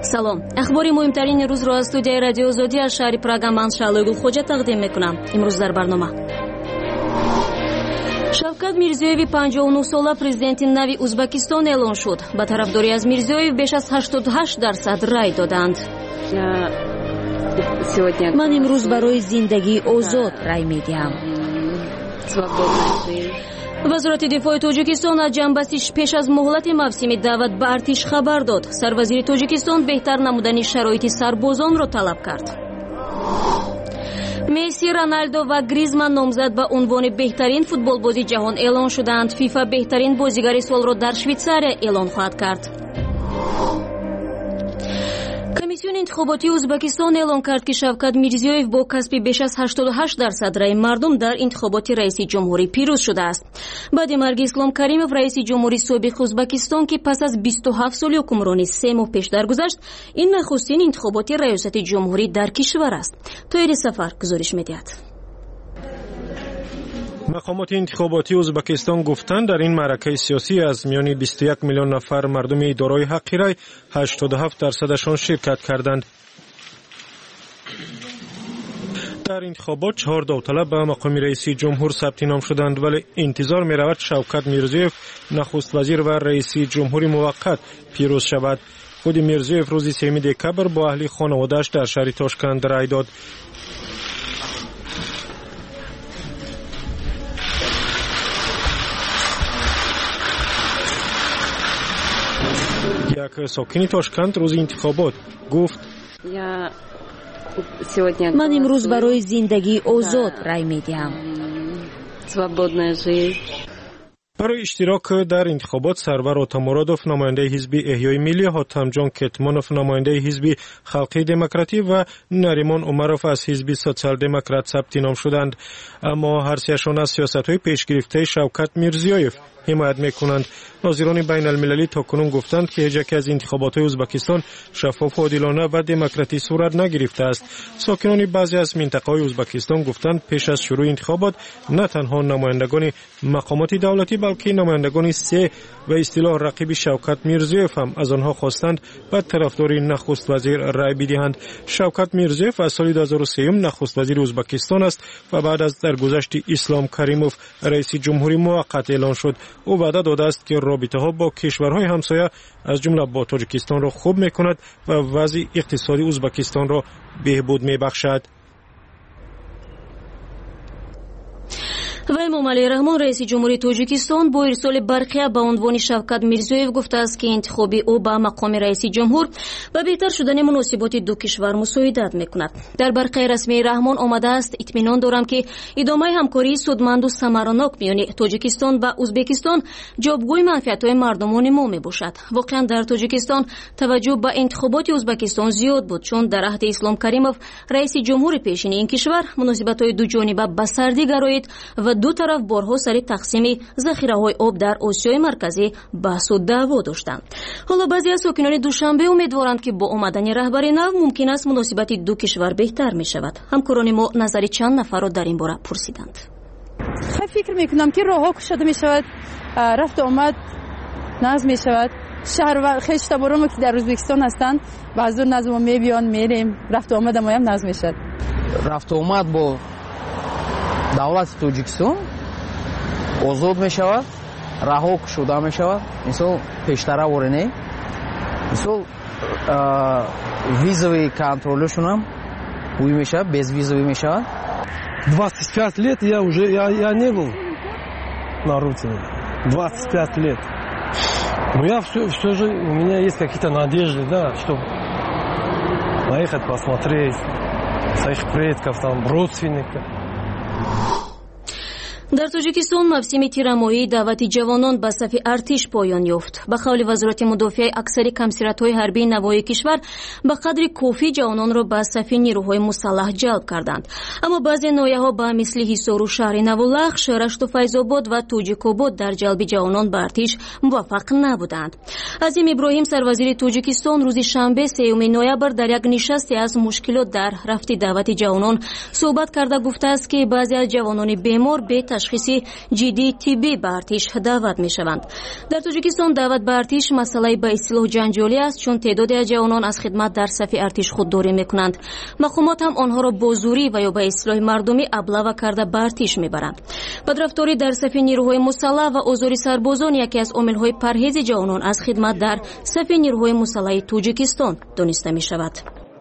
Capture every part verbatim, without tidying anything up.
салом. ахбори муҳимтарини рӯзро аз студияи радиои озодӣ аз шаҳри Прага ман Шаълои Гулхоҷа тақдим мекунам. имрӯз дар барнома Шавкат Мирзиёеви панҷоҳу нӯҳ сола президенти нави Узбекистон эълон шуд. Ба тарафдорӣ аз Мирзиёев беш аз ҳаштоду ҳашт дарсад рай доданд. ман имрӯз барои зиндагии озод рай медиҳам. вазорати дифои Тоҷикистон аз ҷанбастиш пеш аз муҳлати мавсими даъват ба артиш хабар дод. Сарвазири Тоҷикистон беҳтар намудани шароити сарбозонро талаб кард. Месси, Роналдо ва Гризман номзад ба унвони беҳтарин футболбози ҷаҳон эълон шуданд. фифа беҳтарин бозигари солро дар Швейтсария эълон хоҳад кард. комиссиони интихоботии Узбекистон эълон кард, ки Шавкат Мирзиёев бо касби беш аз ҳаштоду ҳашт дарсад раи мардум дар интихоботи раиси ҷумҳурӣ пирӯз шудааст. баъди марги Ислом Каримов, раиси ҷумҳурии собиқи Узбекистон, ки пас аз бисту ҳафт соли ҳукмронӣ се моҳ пеш даргузашт, ин нахустин интихоботи раёсати ҷумҳурӣ дар кишвар аст. Тоери Сафар гузориш медиҳад. мақомоти интихоботии Узбекистон гуфтанд, дар ин маъракаи сиёсӣ аз миёни бисту як миллион нафар мардуми дорои ҳаққи рай ҳаштоду ҳафт дарсадашон ширкат карданд. дар интихобот чаҳор довталаб ба мақоми раиси ҷумҳур сабти ном шуданд, вале интизор меравад Шавкат Мирзиёев, нахуст вазир ва раиси ҷумҳури муваққат пирӯз шавад. худи Мирзиёев рӯзи сеюми декабр бо аҳли хонаводааш дар шаҳри Тошканд рай дод. як сокини Тошканд рӯзи интихобот гуфт: ман имрӯз барои зиндагии озод рай медиҳам. барои иштирок дар интихобот Сарвар Отамурадов, намояндаи ҳизби Эҳёи Миллӣ, Ҳотамҷон Кетмонов, намояндаи ҳизби Халқии демократӣ ва Наримон Умаров аз ҳизби социал-демократ сабти ном шуданд. аммо ҳарсияшон аз сиёсатҳои пешгирифтаи Шавкат Мирзиёев ҳимоят мекунанд. нозирони байналмилалӣ токунун гуфтанд, ки ҳеҷ яке аз интихоботҳои Узбекистон шаффоф, одилона ва демократӣ сурат нагирифтааст. сокинони баъзе аз минтақаҳои Узбекистон гуфтанд, пеш аз шурӯъи интихобот на танҳо намояндагони мақомоти давлатӣ, балки намояндагони се ва истилоҳ рақиби Шавкат Мирзиёев ҳам аз онҳо хостанд ба тарафдори нахуст вазир рай бидиҳанд. Шавкат Мирзиёев аз соли ду ҳазору сеюм нахуст вазири Узбекистон аст ва баъд аз даргузашти Ислом Каримов раиси ҷумҳури муваққат эълон шуд. ӯ ваъда додааст, ки робитаҳо бо кишварҳои ҳамсоя аз ҷумла бо Тоҷикистонро хуб мекунад ва вазъи иқтисоди Узбекистонро беҳбуд мебахшад. ва Эмомалӣ Раҳмон, раиси ҷумҳурии Тоҷикистон, бо ирсоли барқия ба унвони Шавкат Мирзиёев гуфтааст, ки интихоби ӯ ба мақоми раиси ҷумҳур ба беҳтар шудани муносиботи ду кишвар мусоидат мекунад. дар барқияи расмии Раҳмон омадааст: итминон дорам, ки идомаи ҳамкории судманду самаранок миёни Тоҷикистон ва Узбекистон ҷобгӯи манфиатҳои мардумони мо мебошад. воқеан дар Тоҷикистон таваҷҷӯҳ ба интихоботи Узбекистон зиёд буд, чун дар аҳди Ислом Каримов, раиси ҷумҳури пешини ин кишвар, муносибатҳои дуҷониба ба сардӣ гароид ва ду тараф борҳо сари тақсими захираҳои об дар Осиёи марказӣ баҳсу даъво доштанд. ҳоло баъзе аз сокинони Душанбе умедворанд, ки бо омадани раҳбари нав мумкин аст муносибати ду кишвар беҳтар мешавад. ҳамкорони мо назари чанд нафарро дар ин бора пурсиданд. фикр мекунам, ки роҳҳо кушода мешавад, рафту омад назм мешавад. шаҳр ва хеле штабороно, ки дар Ӯзбекистон ҳастанд, баъзур назм мебиён, мерем, рафту омада моям назм мешавад. рафту омад бо давлати Тоҷикистон озод мешавад, раҳо кушода мешавад. мисол пештара ворене, мисол визовый контролёшонам уй мешавад, безвизовый мешавад. двадцать пять лет я уже я, я не был на родине. двадцать пять лет. Но я все, все же, у меня есть какие-то надежды, да, чтобы поехать посмотреть своих предков, там, родственников. дар Тоҷикистон мавсими тирамоҳии даъвати ҷавонон ба сафи артиш поён ёфт. ба қавли вазорати мудофиаи аксари камсиратҳои ҳарбии навоии кишвар, ба қадри кофӣ ҷавононро ба сафи нирӯҳои мусаллаҳ ҷалб карданд. аммо баъзе ноҳияҳо ба мисли Ҳисору шаҳри Навулахш, Рашту Файзобод ва Тоҷикобод дар ҷалби ҷавонон ба артиш муваффақ набуданд. Азим Иброҳим, сарвазири Тоҷикистон, рӯзи шанбе сеюми ноябр дар як нишасте аз мушкилот дар рафти даъвати ҷавонон суҳбат карда гуфтааст, ки баъзе аз ҷавонони бемор бета تشخیص جدی طبی به ارتش دعوت می شوند. در تاجیکستان دعوت به ارتش مسئله به اصطلاح جنجالی است، چون تعدادی از جوانان از خدمت در صف ارتش خودداری می کنند. مقامات هم آنها را با زوری و یا به اصطلاح مردمی ابله کرده به ارتش می برند. بدرفتاری در صف نیروهای مسلح و آزار سربازان یکی از عامل‌های پرهیز جوانان از خدمت در صف نیروهای مسلح تاجیکستان دانسته می شود.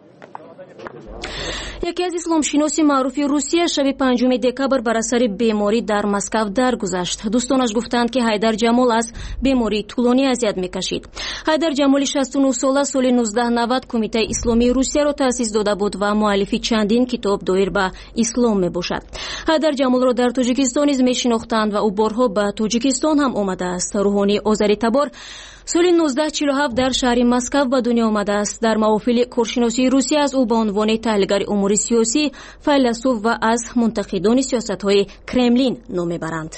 یکی از اسلامشناسی معروف روسیه شب پنجم دکبر بر اثر بیماری در مسکو درگذشت. دوستانش گفتند که حیدر جمال از بیماری طولانی اذیت میکشید. حیدر جمالی شصت و نه ساله سال نوزده نود کمیته اسلامی روسیه را تأسیس داده بود و مؤلف چندین کتاب دایر به اسلام میباشد. حیدر جمال را در تاجیکستان نیز میشناختند و او بارها به تاجیکستان هم آمده است. روحانی آذری تبار سال نوزده چهل و هفت در شهر مسکو به دنیا آمده است. در محافل کارشناسی روسیه از او به عنوان تحلیلگر امور سیاسی، فیلسوف و از منتقدان سیاست‌های کرملین نام میبرند.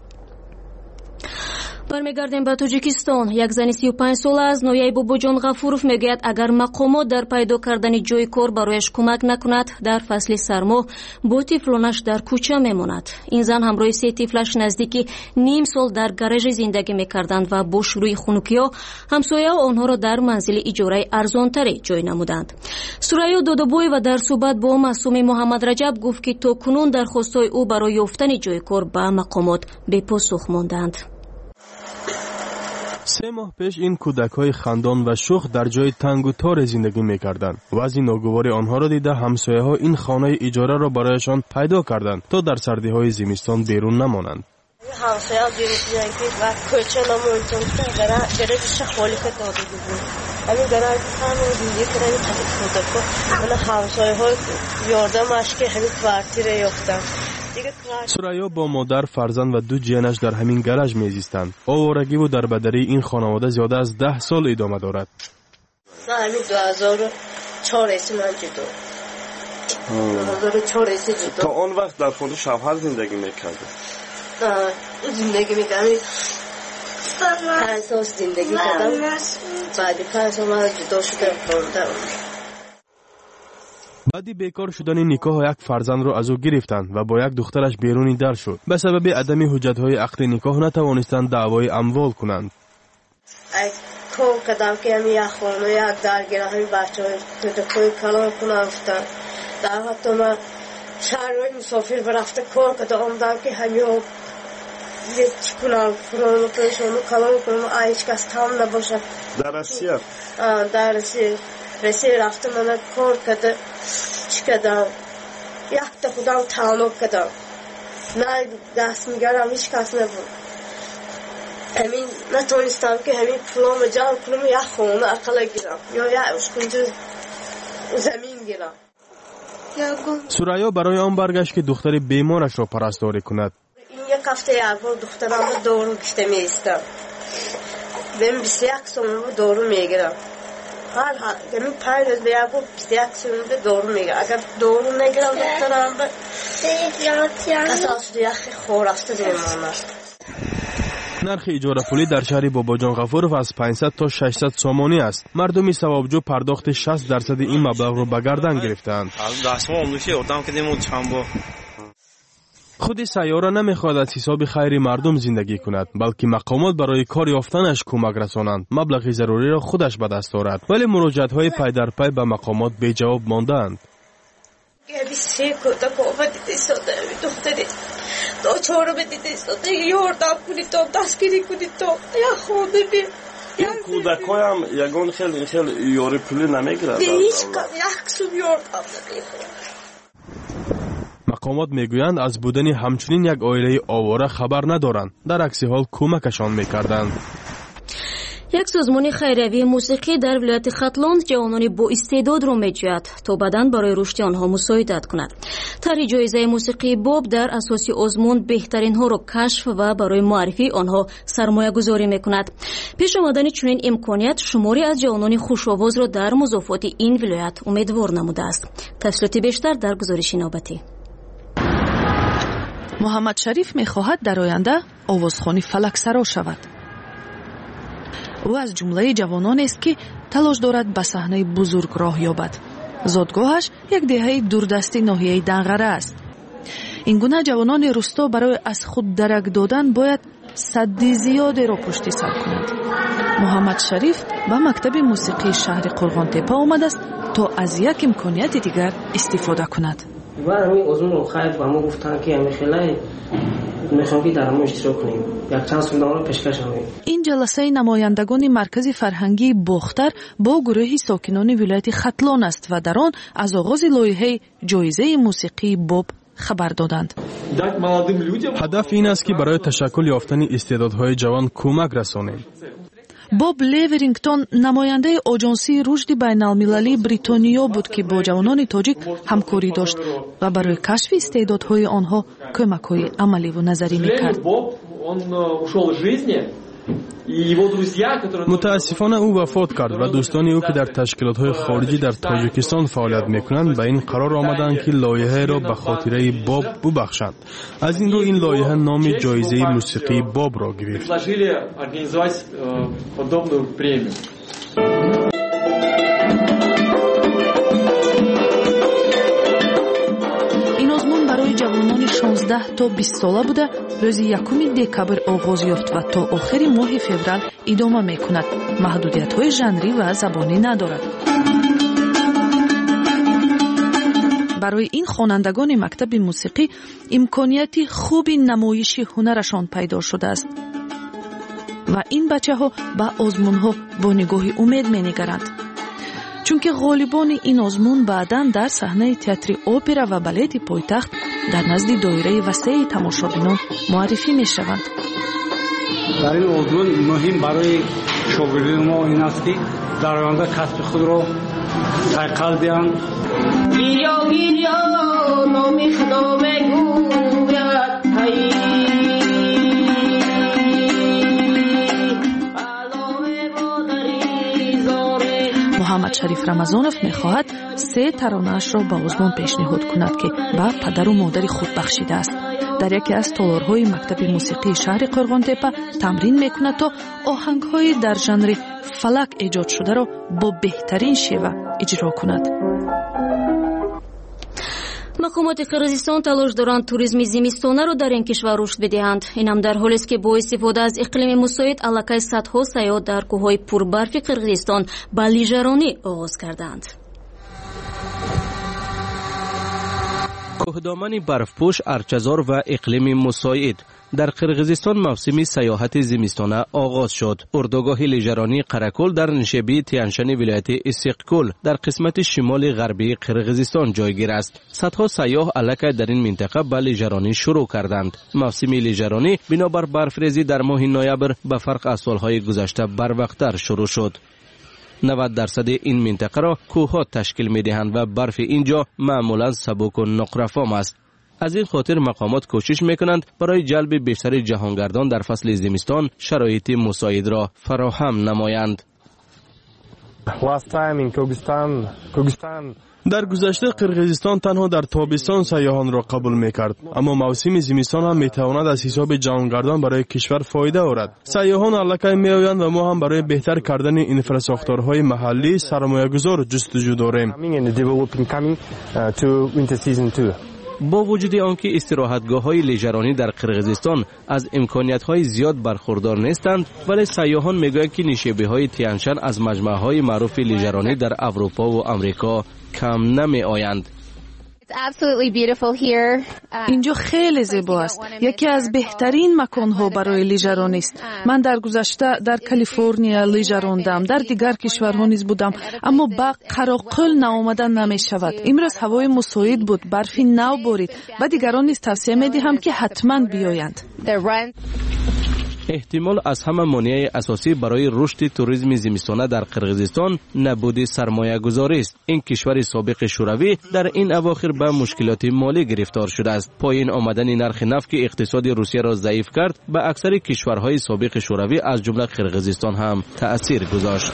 برمیگردیم به تاجیکستان. یک زن سی و پنج ساله از نویای باباجان غفورов میگوید اگر مقامات در پیدا کردن جای کار برایش کمک نکند در فصل سرما با طفلانش در کوچه میماند. این زن همراه سه طفلش نزدیک نیم سال در گاراژ زندگی میکردند و با شروع خنکی‌ها همسایه آنها را در منزل اجاره ارزانتری جای نمودند. سوریا دادابوی و در صحبت با معصوم محمد رجب گفت که تا کنون درخواست‌های او برای یافتن جای کار به مقامات بی پاسخ ماندند. سه ماه پیش این کودک‌های خندان و شوخ در جای تنگ و تار زندگی می‌کردند. وضع ناگوار آنها را دیده همسایه‌ها این خانه اجاره را برایشان پیدا کردند تا در سردی‌های زمستان بیرون نمانند. همسایه‌ها دیدن که وقت کوچه نموندن که برای درش خالی داده بود. همین برای همین دیگه کردن کودک‌ها من همسایه‌ها یاردمش که همین کوارتیر یافتن. سوریا با مادر، فرزند و دو جیانش در همین گاراژ میزیستند. آوارگی و دربدری این خانواده زیاده از ده سال ادامه دارد. نه همین دو هزار و چهار ایسی من جدا. دو هزار و چهار ایسی جدا. تا اون وقت در خونه شوهر زندگی میکرده؟ نه زندگی میکردم. پنج سال زندگی کردم. بعد پنج سال من جدا شدم خوندم. بعدی بیکار شدن نکاح یک فرزند را از او گرفتند و با یک دخترش بیرونی در شد. به سبب عدم حجت‌های عقد نکاح نتوانستند دعوای اموال کنند. ای کار کردم که همین یک خانه یک درگیر همین بچه‌های تلفن کلام کنم گفتن. در حتی من شهرهای مسافر برفته کار کردم آمدم که همین یه چی کنم فرام کنم کلام کنم هیچ کس تام نباشد. در روسیه؟ در روسیه. رسیه رفته من کار کردم چی کردم یک تا خودم تمام کردم نه دست میگردم هیچ کس نبود همین نتونستم که همین پولام جمع کنم یک خونه اقل گیرم یا یک اشکنجه زمین گیرم. سوریا برای آن برگشت که دختر بیمارش را پرستاری کند. این یک هفته یک بار دخترم رو دارو کشته میستم بهم بیست و یک سال دارو میگیرم هر ها همین پنج روز به یک بیست و یک سال دارو میگیرم. اگر دارو نگیرم دخترم به اساس یخ خور رفته میماند. نرخ اجاره پولی در شهر باباجان غفورov از پانصد تا ششصد سامانی است. مردمی ثوابجو پرداخت شصت درصد این مبلغ را به گردن گرفتند. خود سیاره نمیخواد از حساب خیر مردم زندگی کند، بلکه مقامات برای کار یافتنش کمک رسانند. مبلغ ضروری را خودش به دست دارد، ولی مراجعت های پی در پی به مقامات بی جواب ماندند. تو چهار بدید استاده یاردم کنید تا دستگیری کنید تا یا خونده بیر این کودک های هم یگان خیلی خیلی یاری پولی نمیگیرد. هیچ کم یک سوم یاردم نمیگیرد. مقامات میگویند از بودن همچنین یک عائله آواره خبر ندارند، در عکس حال کمکشان میکردند. یک سازمان خیریه موسیقی در ولایت ختلان جوانان با استعداد را میجوید تا بعداً برای رشد آنها مساعدت کند. طرح جایزه موسیقی باب در اساس آزمون بهترین ها را کشف و برای معرفی آنها سرمایه گذاری میکند. پیش آمدن چنین امکانیت شماری از جوانان خوش‌آواز را در مضافات این ولایت امیدوار نموده است. تفصیلات بیشتر در گزارش نوبتی. محمد شریف میخواهد در آینده آوازخوانی فلکسرا شود. او از جمله جوانان است که تلاش دارد به صحنه بزرگ راه یابد. زادگاهش یک دهه دوردستی ناحیه دنغره است. ин гуна ҷавонони рӯсто барои аз худ дарак додан бояд садди зиёдеро пушти сар кунанд. муҳаммад шариф ба мактаби мусиқии шаҳри қурғонтепа омадааст то аз як имконияти дигар истифода кунад. барами озмунро хайд ба мо гуфтанд ки амихелай мехоҳам ки дар мо иштирок кунем, якчанд сумдаро пешкаш намоем. ин ҷаласаи намояндагони маркази фарҳангии бохтар бо гурӯҳи сокинони вилояти хатлон аст ва дар он аз оғози лоиҳаи ҷоизаи мусиқии боб хабар доданд. ҳадаф ин аст ки барои ташаккул ёфтани истеъдодҳои ҷавон кӯмак расонем. боб леверингтон намояндаи оҷонсии рушди байналмилалии бритониё буд ки бо ҷавонони тоҷик ҳамкорӣ дошт ва барои кашфи истеъдодҳои онҳо кӯмакҳои амаливу назарӣ мекард. мутаассифона ӯ вафот кард ва дӯстони ӯ ки дар ташкилотҳои хориҷӣ дар тоҷикистон фаъолият мекунанд ба ин қарор омаданд ки лоиҳаеро ба хотираи боб бубахшанд. аз ин рӯ ин лоиҳа номи ҷоизаи мусиқии бобро гирифт. ҷавонони шонздаҳ то бист сола буда рӯзи якуми декабр оғоз ёфт ва то охири моҳи феврал идома мекунад. маҳдудиятҳои жанрӣ ва забонӣ надорад. барои ин хонандагони мактаби мусиқӣ имконияти хуби намоиши ҳунарашон пайдо шудааст ва ин бачаҳо ба озмунҳо бо нигоҳи умед менигаранд, чунки ғолибони ин озмун баъдан дар саҳнаи театри опера ва балети пойтахт дар назди доираи васеи тамошобинон муаррифӣ мешаванд. дар ин озмун муҳим барои шогирдони мо ин аст ки дар оянда касби худро сайқал диҳанд. гирё гирё номи худо мегӯяд муҳаммад шариф рамазонов мехоҳад се таронаашро ба озмун пешниҳод кунад ки ба падару модари худ бахшидааст. дар яке аз толорҳои мактаби мусиқии шаҳри қурғонтепа тамрин мекунад то оҳангҳои дар жанри фалак эҷод шударо бо беҳтарин шева иҷро кунад. мақомоти қирғизистон талош доранд туризми зимистонаро дар ин кишвар рушд бидиҳанд. инам дар ҳолест ки бо истифода аз иқлими мусоид аллакай садҳо сайёҳ дар кӯҳҳои пурбарфи қирғизистон ба лижаронӣ оғоз карданд. кӯҳдомани барфпӯш, арчазор ва иқлими мусоид. дар қирғизистон мавсими сайёҳати зимистона оғоз шуд. урдугоҳи лижаронии Қаракӯл дар нишебии Тияншани вилояти Исиқкӯл дар қисмати шимоли ғарбии Қирғизистон ҷойгир аст. садҳо сайёҳ аллакай дар ин минтақа ба лижаронӣ шурӯъ карданд. мавсими лижаронӣ бинобар барфрезӣ дар моҳи ноябр ба фарқ аз солҳои гузашта барвақттар шурӯъ шуд. навад дарсади ин минтақаро кӯҳҳо ташкил медиҳанд ва барфи ин ҷо маъмулан сабуку нуқрафом аст. аз ин хотир мақомот кӯшиш мекунанд барои ҷалби бештари ҷаҳонгардон дар фасли зимистон шароити мусоидро фароҳам намоянд. дар гузашта қирғизистон танҳо дар тобистон сайёҳонро қабул мекард, аммо мавсими зимистон ҳам метавонад аз ҳисоби ҷаҳонгардон барои кишвар фоида орад. сайёҳон аллакай меоянд ва мо ҳам барои беҳтар кардани инфрасохторҳои маҳаллӣ сармоягузор ҷустуҷӯ дорем. бо вуҷуди он ки истироҳатгоҳҳои лижаронӣ дар қирғизистон аз имкониятҳои зиёд бархурдор нестанд, вале сайёҳон мегӯянд ки нишебиҳои Тияншан аз маҷмӯъаҳои маъруфи лижаронӣ дар Аврупо ва Амрико кам намеоянд. инҷо хеле зебо аст. яке аз беҳтарин маконҳо барои лижаронист. ман дар гузашта дар Калифорния лижарондам, дар дигар кишварҳо низ будам, аммо ба Қароқӯл наомадан намешавад. имрӯз ҳавои мусоид буд, барфи нав борид ва дигарон низ тавсия медиҳам ки ҳатман биёянд. эҳтимол аз ҳама монеаи асосӣ барои рушди туризми зимистона дар Қирғизистон набуди сармоягузорист. ин кишвари собиқи шӯравӣ дар ин авохир ба мушкилоти молӣ гирифтор шудааст. поин омадани нархи нафт ки иқтисоди Русияро заиф кард, ба аксари кишварҳои собиқи шӯравӣ аз ҷумла Қирғизистон ҳам таъсир гузошт.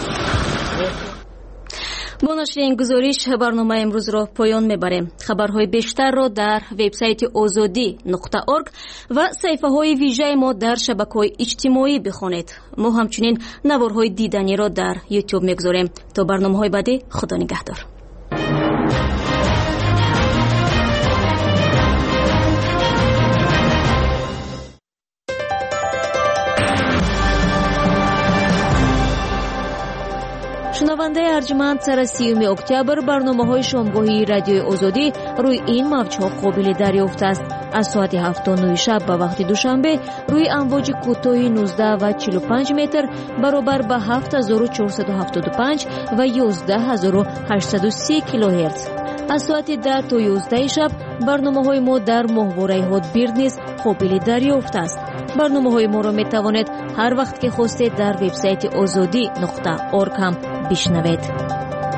бо нашри ин гузориш барномаи имрӯзро поён мебарем. хабарҳои бештарро дар вебсайти озодӣ нуқта орг ва саҳифаҳои вижаи мо дар шабакаҳои иҷтимоӣ бихонед. мо ҳамчунин наворҳои диданиро дар ютуб мегузорем. то барномаҳои баъдӣ, худо нигаҳдор. شنونده ارجمند، سر سیوم اکتبر برنامه‌های شامگاهی رادیوی آزادی روی این موج‌ها قابل دریافت است. از ساعت هفت تا نه شب به وقت دوشنبه روی امواج کوتاه نوزده و چهل و پنج متر برابر به هفت هزار و چهارصد و هفتاد و پنج و یازده هزار و هشتصد و سی کیلوهرتز. از ساعت ده تا یازده شب برنامه‌های ما در ماهواره هاتبیرد نیز قابل دریافت است. برنامه‌های ما را می‌توانید هر وقت که خواستید در وبسایت آزادی نقطه اورگ هم بشنوید.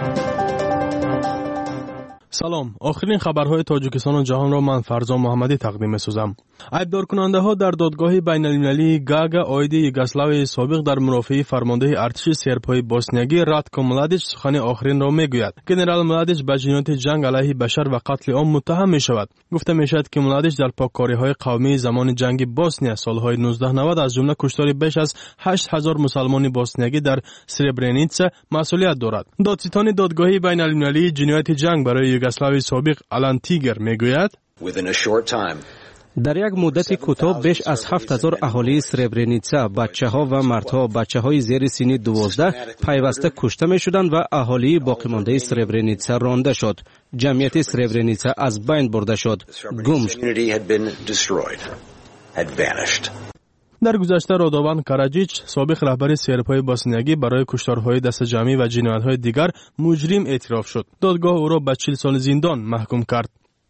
سلام، آخرین خبرهای تاجیکستان و جهان را من فرزان محمدی تقدیم می‌سازم. ایبدار کننده‌ها در دادگاه بین‌المللی گاگا عاید یوگسلاوی سابق در مرافعه فرمانده ارتش سرب‌های بوسنیایی راتکو ملادیچ سخن آخرین را می‌گوید. گنرال ملادیچ به جنایت جنگ علیه بشر و قتل عام متهم می‌شود. گفته می‌شود که ملادیچ در پاککاری‌های قومی زمان جنگ بوسنیا سال‌های نوزده نود از جمله کشتار بیش از هشت هزار مسلمان بوسنیایی در سربرنیتسا مسئولیت دارد. دادستان دادگاه بین‌المللی جنایت جنگ برای یوگسلاوی سابق آلان تیگر می‌گوید در یک مدت کوتاه بیش از هفت هزار اهالی سربرنیتسا، بچه‌ها و مردها، بچه‌های زیر سن دوازده پیوسته کشته می‌شدند و اهالی باقی مانده سربرنیتسا رانده شد. جمعیت سربرنیتسا از بین برده شد، گم شد. در گذشته رادوان کاراجیچ سابق رهبر سرب‌های بوسنیایی برای کشتارهای دست جمعی و جنایت‌های دیگر مجرم اعتراف شد. دادگاه او را به چهل سال زندان محکوم کرد.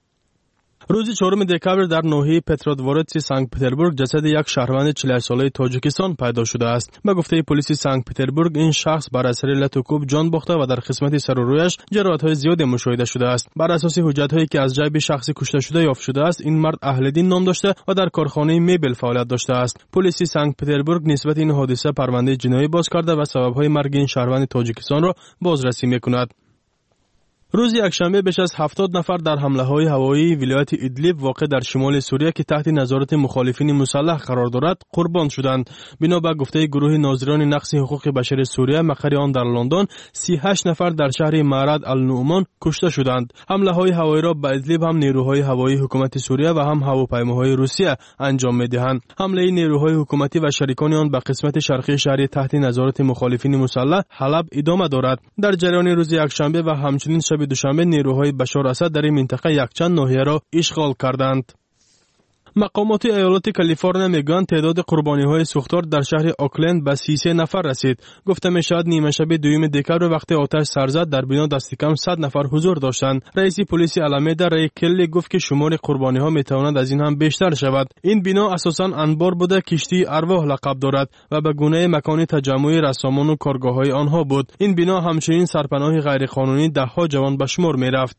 روز چهارم دکبر در ناحیه پترودوروتس سنت پترزبورگ جسد یک شهروند چهل و هشت ساله تاجیکستان پیدا شده است. به گفته پلیس سنت پترزبورگ این شخص بر اثر لت و کوب جان باخته و در قسمت سر و رویش جراحت‌های زیادی مشاهده شده است. بر اساس حجت‌هایی که از جیب شخص کشته شده یافت شده است، این مرد اهل دین نام داشته و در کارخانه میبل فعالیت داشته است. پلیس سنت پترزبورگ نسبت این حادثه پرونده جنایی باز کرده و سبب‌های مرگ این شهروند تاجیکستان را بازرسی می‌کند. روز یکشنبه بیش از هفتاد نفر در حمله‌های هوایی ولایت ادلیب واقع در شمال سوریه که تحت نظارت مخالفین مسلح قرار دارد قربان شدند. بنا به گفته گروه ناظران نقض حقوق بشر سوریه مقر آن در لندن، سی و هشت نفر در شهر معرد النعمان کشته شدند. حمله‌های هوایی را به ادلیب هم نیروهای هوایی حکومت سوریه و هم هواپیماهای روسیه انجام می‌دهند. حمله نیروهای حکومتی و شریکان آن به قسمت شرقی شهر تحت نظارت مخالفین مسلح حلب ادامه دارد. در جریان روز یکشنبه و همچنین شب دوشنبه نیروهای بشار اسد در این منطقه یکچند ناحیه را اشغال کردند. مقامات ایالات کالیفرنیا میگویند تعداد قربانی‌های سوختار در شهر اوکلند به سی و سه نفر رسید. گفته میشود نیمه شب دوم دکبر وقتی آتش سر زد در بنا دست کم صد نفر حضور داشتند. رئیس پلیس الامیدا ری کلی گفت که شمار قربانی‌ها میتواند از این هم بیشتر شود. این بنا اساساً انبار بوده کشتی ارواح لقب دارد و به گونه مکان تجمع رسامان و کارگاه‌های آنها بود. این بنا همچنین سرپناه غیرقانونی ده‌ها جوان به شمار میرفت.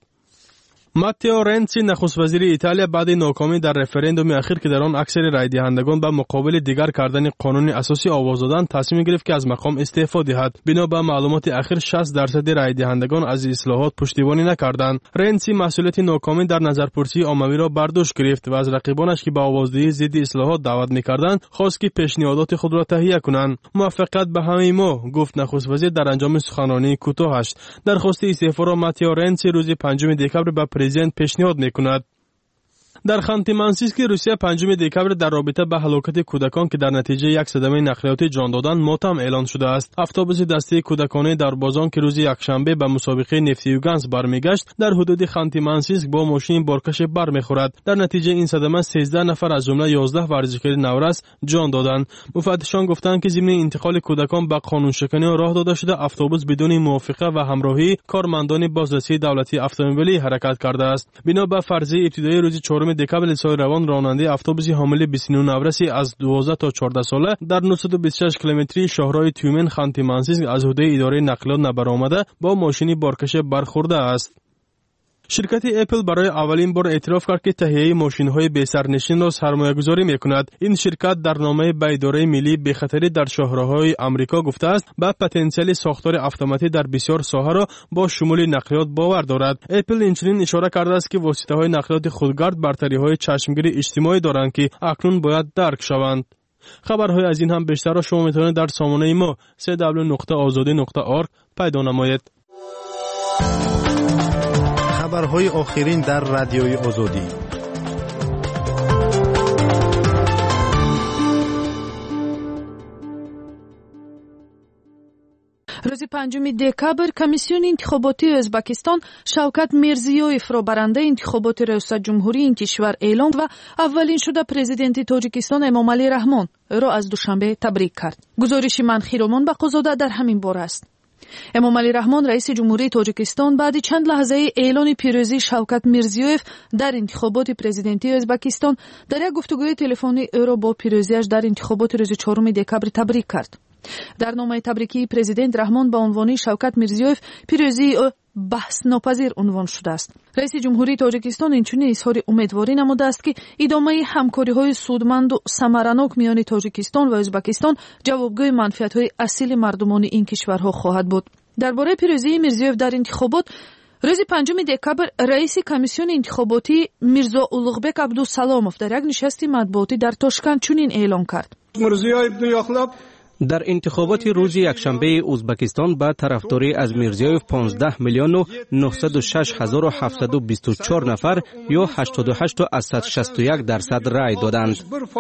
ماتئو رنسی نخست وزیر ایتالیا بعد ناکامی در رفراندوم اخیر که در آن اکثر رای دهندگان به مقابل دیگر کردن قانون اساسی آواز دادند تصمیم گرفت که از مقام استعفا دهد. بنا به معلومات اخیر شصت درصد رای دهندگان از اصلاحات پشتیبانی نکردند. رنسی مسئولیت ناکامی در نظرپرسی عمومی را برداشت گرفت و از رقیبانش که به آوازدهی ضد اصلاحات دعوت می‌کردند خواست که پیشنهادات خود را تهیه کنند. موفقیت به همه ما، گفت نخست وزیر در انجام سخنرانی کوتاهش. درخواست استعفا را ماتئو رنسی روز پنجم دکبر به پرزیدنت پیشنهاد می‌کند. در خانتی منسیسک روسیه پنجم دکبر در رابطه به هلاکت کودکان که در نتیجه یک صدمه نقلیاتی جان دادند ماتم اعلان شده است. اتوبوس دسته کودکانه در بازان که روز یکشنبه به مسابقه نفت یوگنس برمیگشت در حدود خانتی منسیسک با ماشین بارکش برمیخورد. در نتیجه این صدمه سیزده نفر از جمله یازده ورزشکار نورس جان دادند. مفتشان گفتند که ضمن انتقال کودکان به قانون شکنی راه داده شده اتوبوس بدون موافقه و همراهی کارمندان بازرسی دولتی اتومبیلی حرکت کرده است. بنا به فرضیه ابتدایی روز چهارم دکبر سال روان راننده اتوبوس حامل بیست و نه نفری از دوازده تا چهارده ساله در نهصد و بیست و شش کیلومتری شاهراه تیومن خانتی منسیسک از حدود اداره نقلیات نبرآمده با ماشینی بارکش برخورده است. شرکت اپل برای اولین بار اعتراف کرد که تهیه ماشین‌های بی‌سرنشین را سرمایه‌گذاری می‌کند. این شرکت در نامه به اداره ملی بی‌خطری در شاهراه‌های آمریکا گفته است با پتانسیل ساختار اتوماتیک در بسیار ساحه را با شمول نقلیات باور دارد. اپل اینچنین اشاره کرده است که واسطه‌های نقلیات خودگرد برتری‌های چشمگیر اجتماعی دارند که اکنون باید درک شوند. خبرهای از این هم بیشتر را شما می‌توانید در سامانه ما دبلیو دبلیو دبلیو نقطه آزادی نقطه اورگ پیدا نمایید. خبرهای آخرین در رادیوی آزادی. روز پنجم دکابر کمیسیون انتخاباتی ازبکستان شوکت میرزیویف را برنده انتخابات ریاست جمهوری این کشور اعلام و اولین شده پرزیدنت تاجیکستان امامعلی رحمان را از دوشنبه تبریک کرد. گزارش منخی رومان بقازاده در همین باره است. امامعلی رحمان رئیس جمهوری تاجیکستان بعد چند لحظه اعلان پیروزی شوکت میرزیویف در انتخابات پرزیدنتی ازبکستان در یک گفتگوی تلفنی او را با پیروزیش در انتخابات روز چهارم دکبر تبریک کرد. در نامه تبریکی پرزیدنت رحمان با عنوان شوکت میرزیویف پیروزی او بحث ناپذیر عنوان شده است. رئیس جمهوری تاجیکستان اینچنین اظهار امیدواری نموده است که ادامه همکاری‌های سودمند و ثمرناک میان تاجیکستان و ازبکستان جوابگوی منفعت‌های اصیل مردمان این کشورها خواهد بود. درباره پیروزی میرزیویف در انتخابات روز پنجم دکبر رئیس کمیسیون انتخاباتی میرزا اولغبک عبدالسلاموف در یک نشست مطبوعاتی در تاشکند چنین اعلام کرد: در انتخابات روز یکشنبه ازبکستان با طرفداری از میرزیویف پانزده میلیون و نهصد و شش هزار و هفتصد و بیست و چهار نفر یا هشتاد و هشت و صد و شصت و یک درصد رای دادند.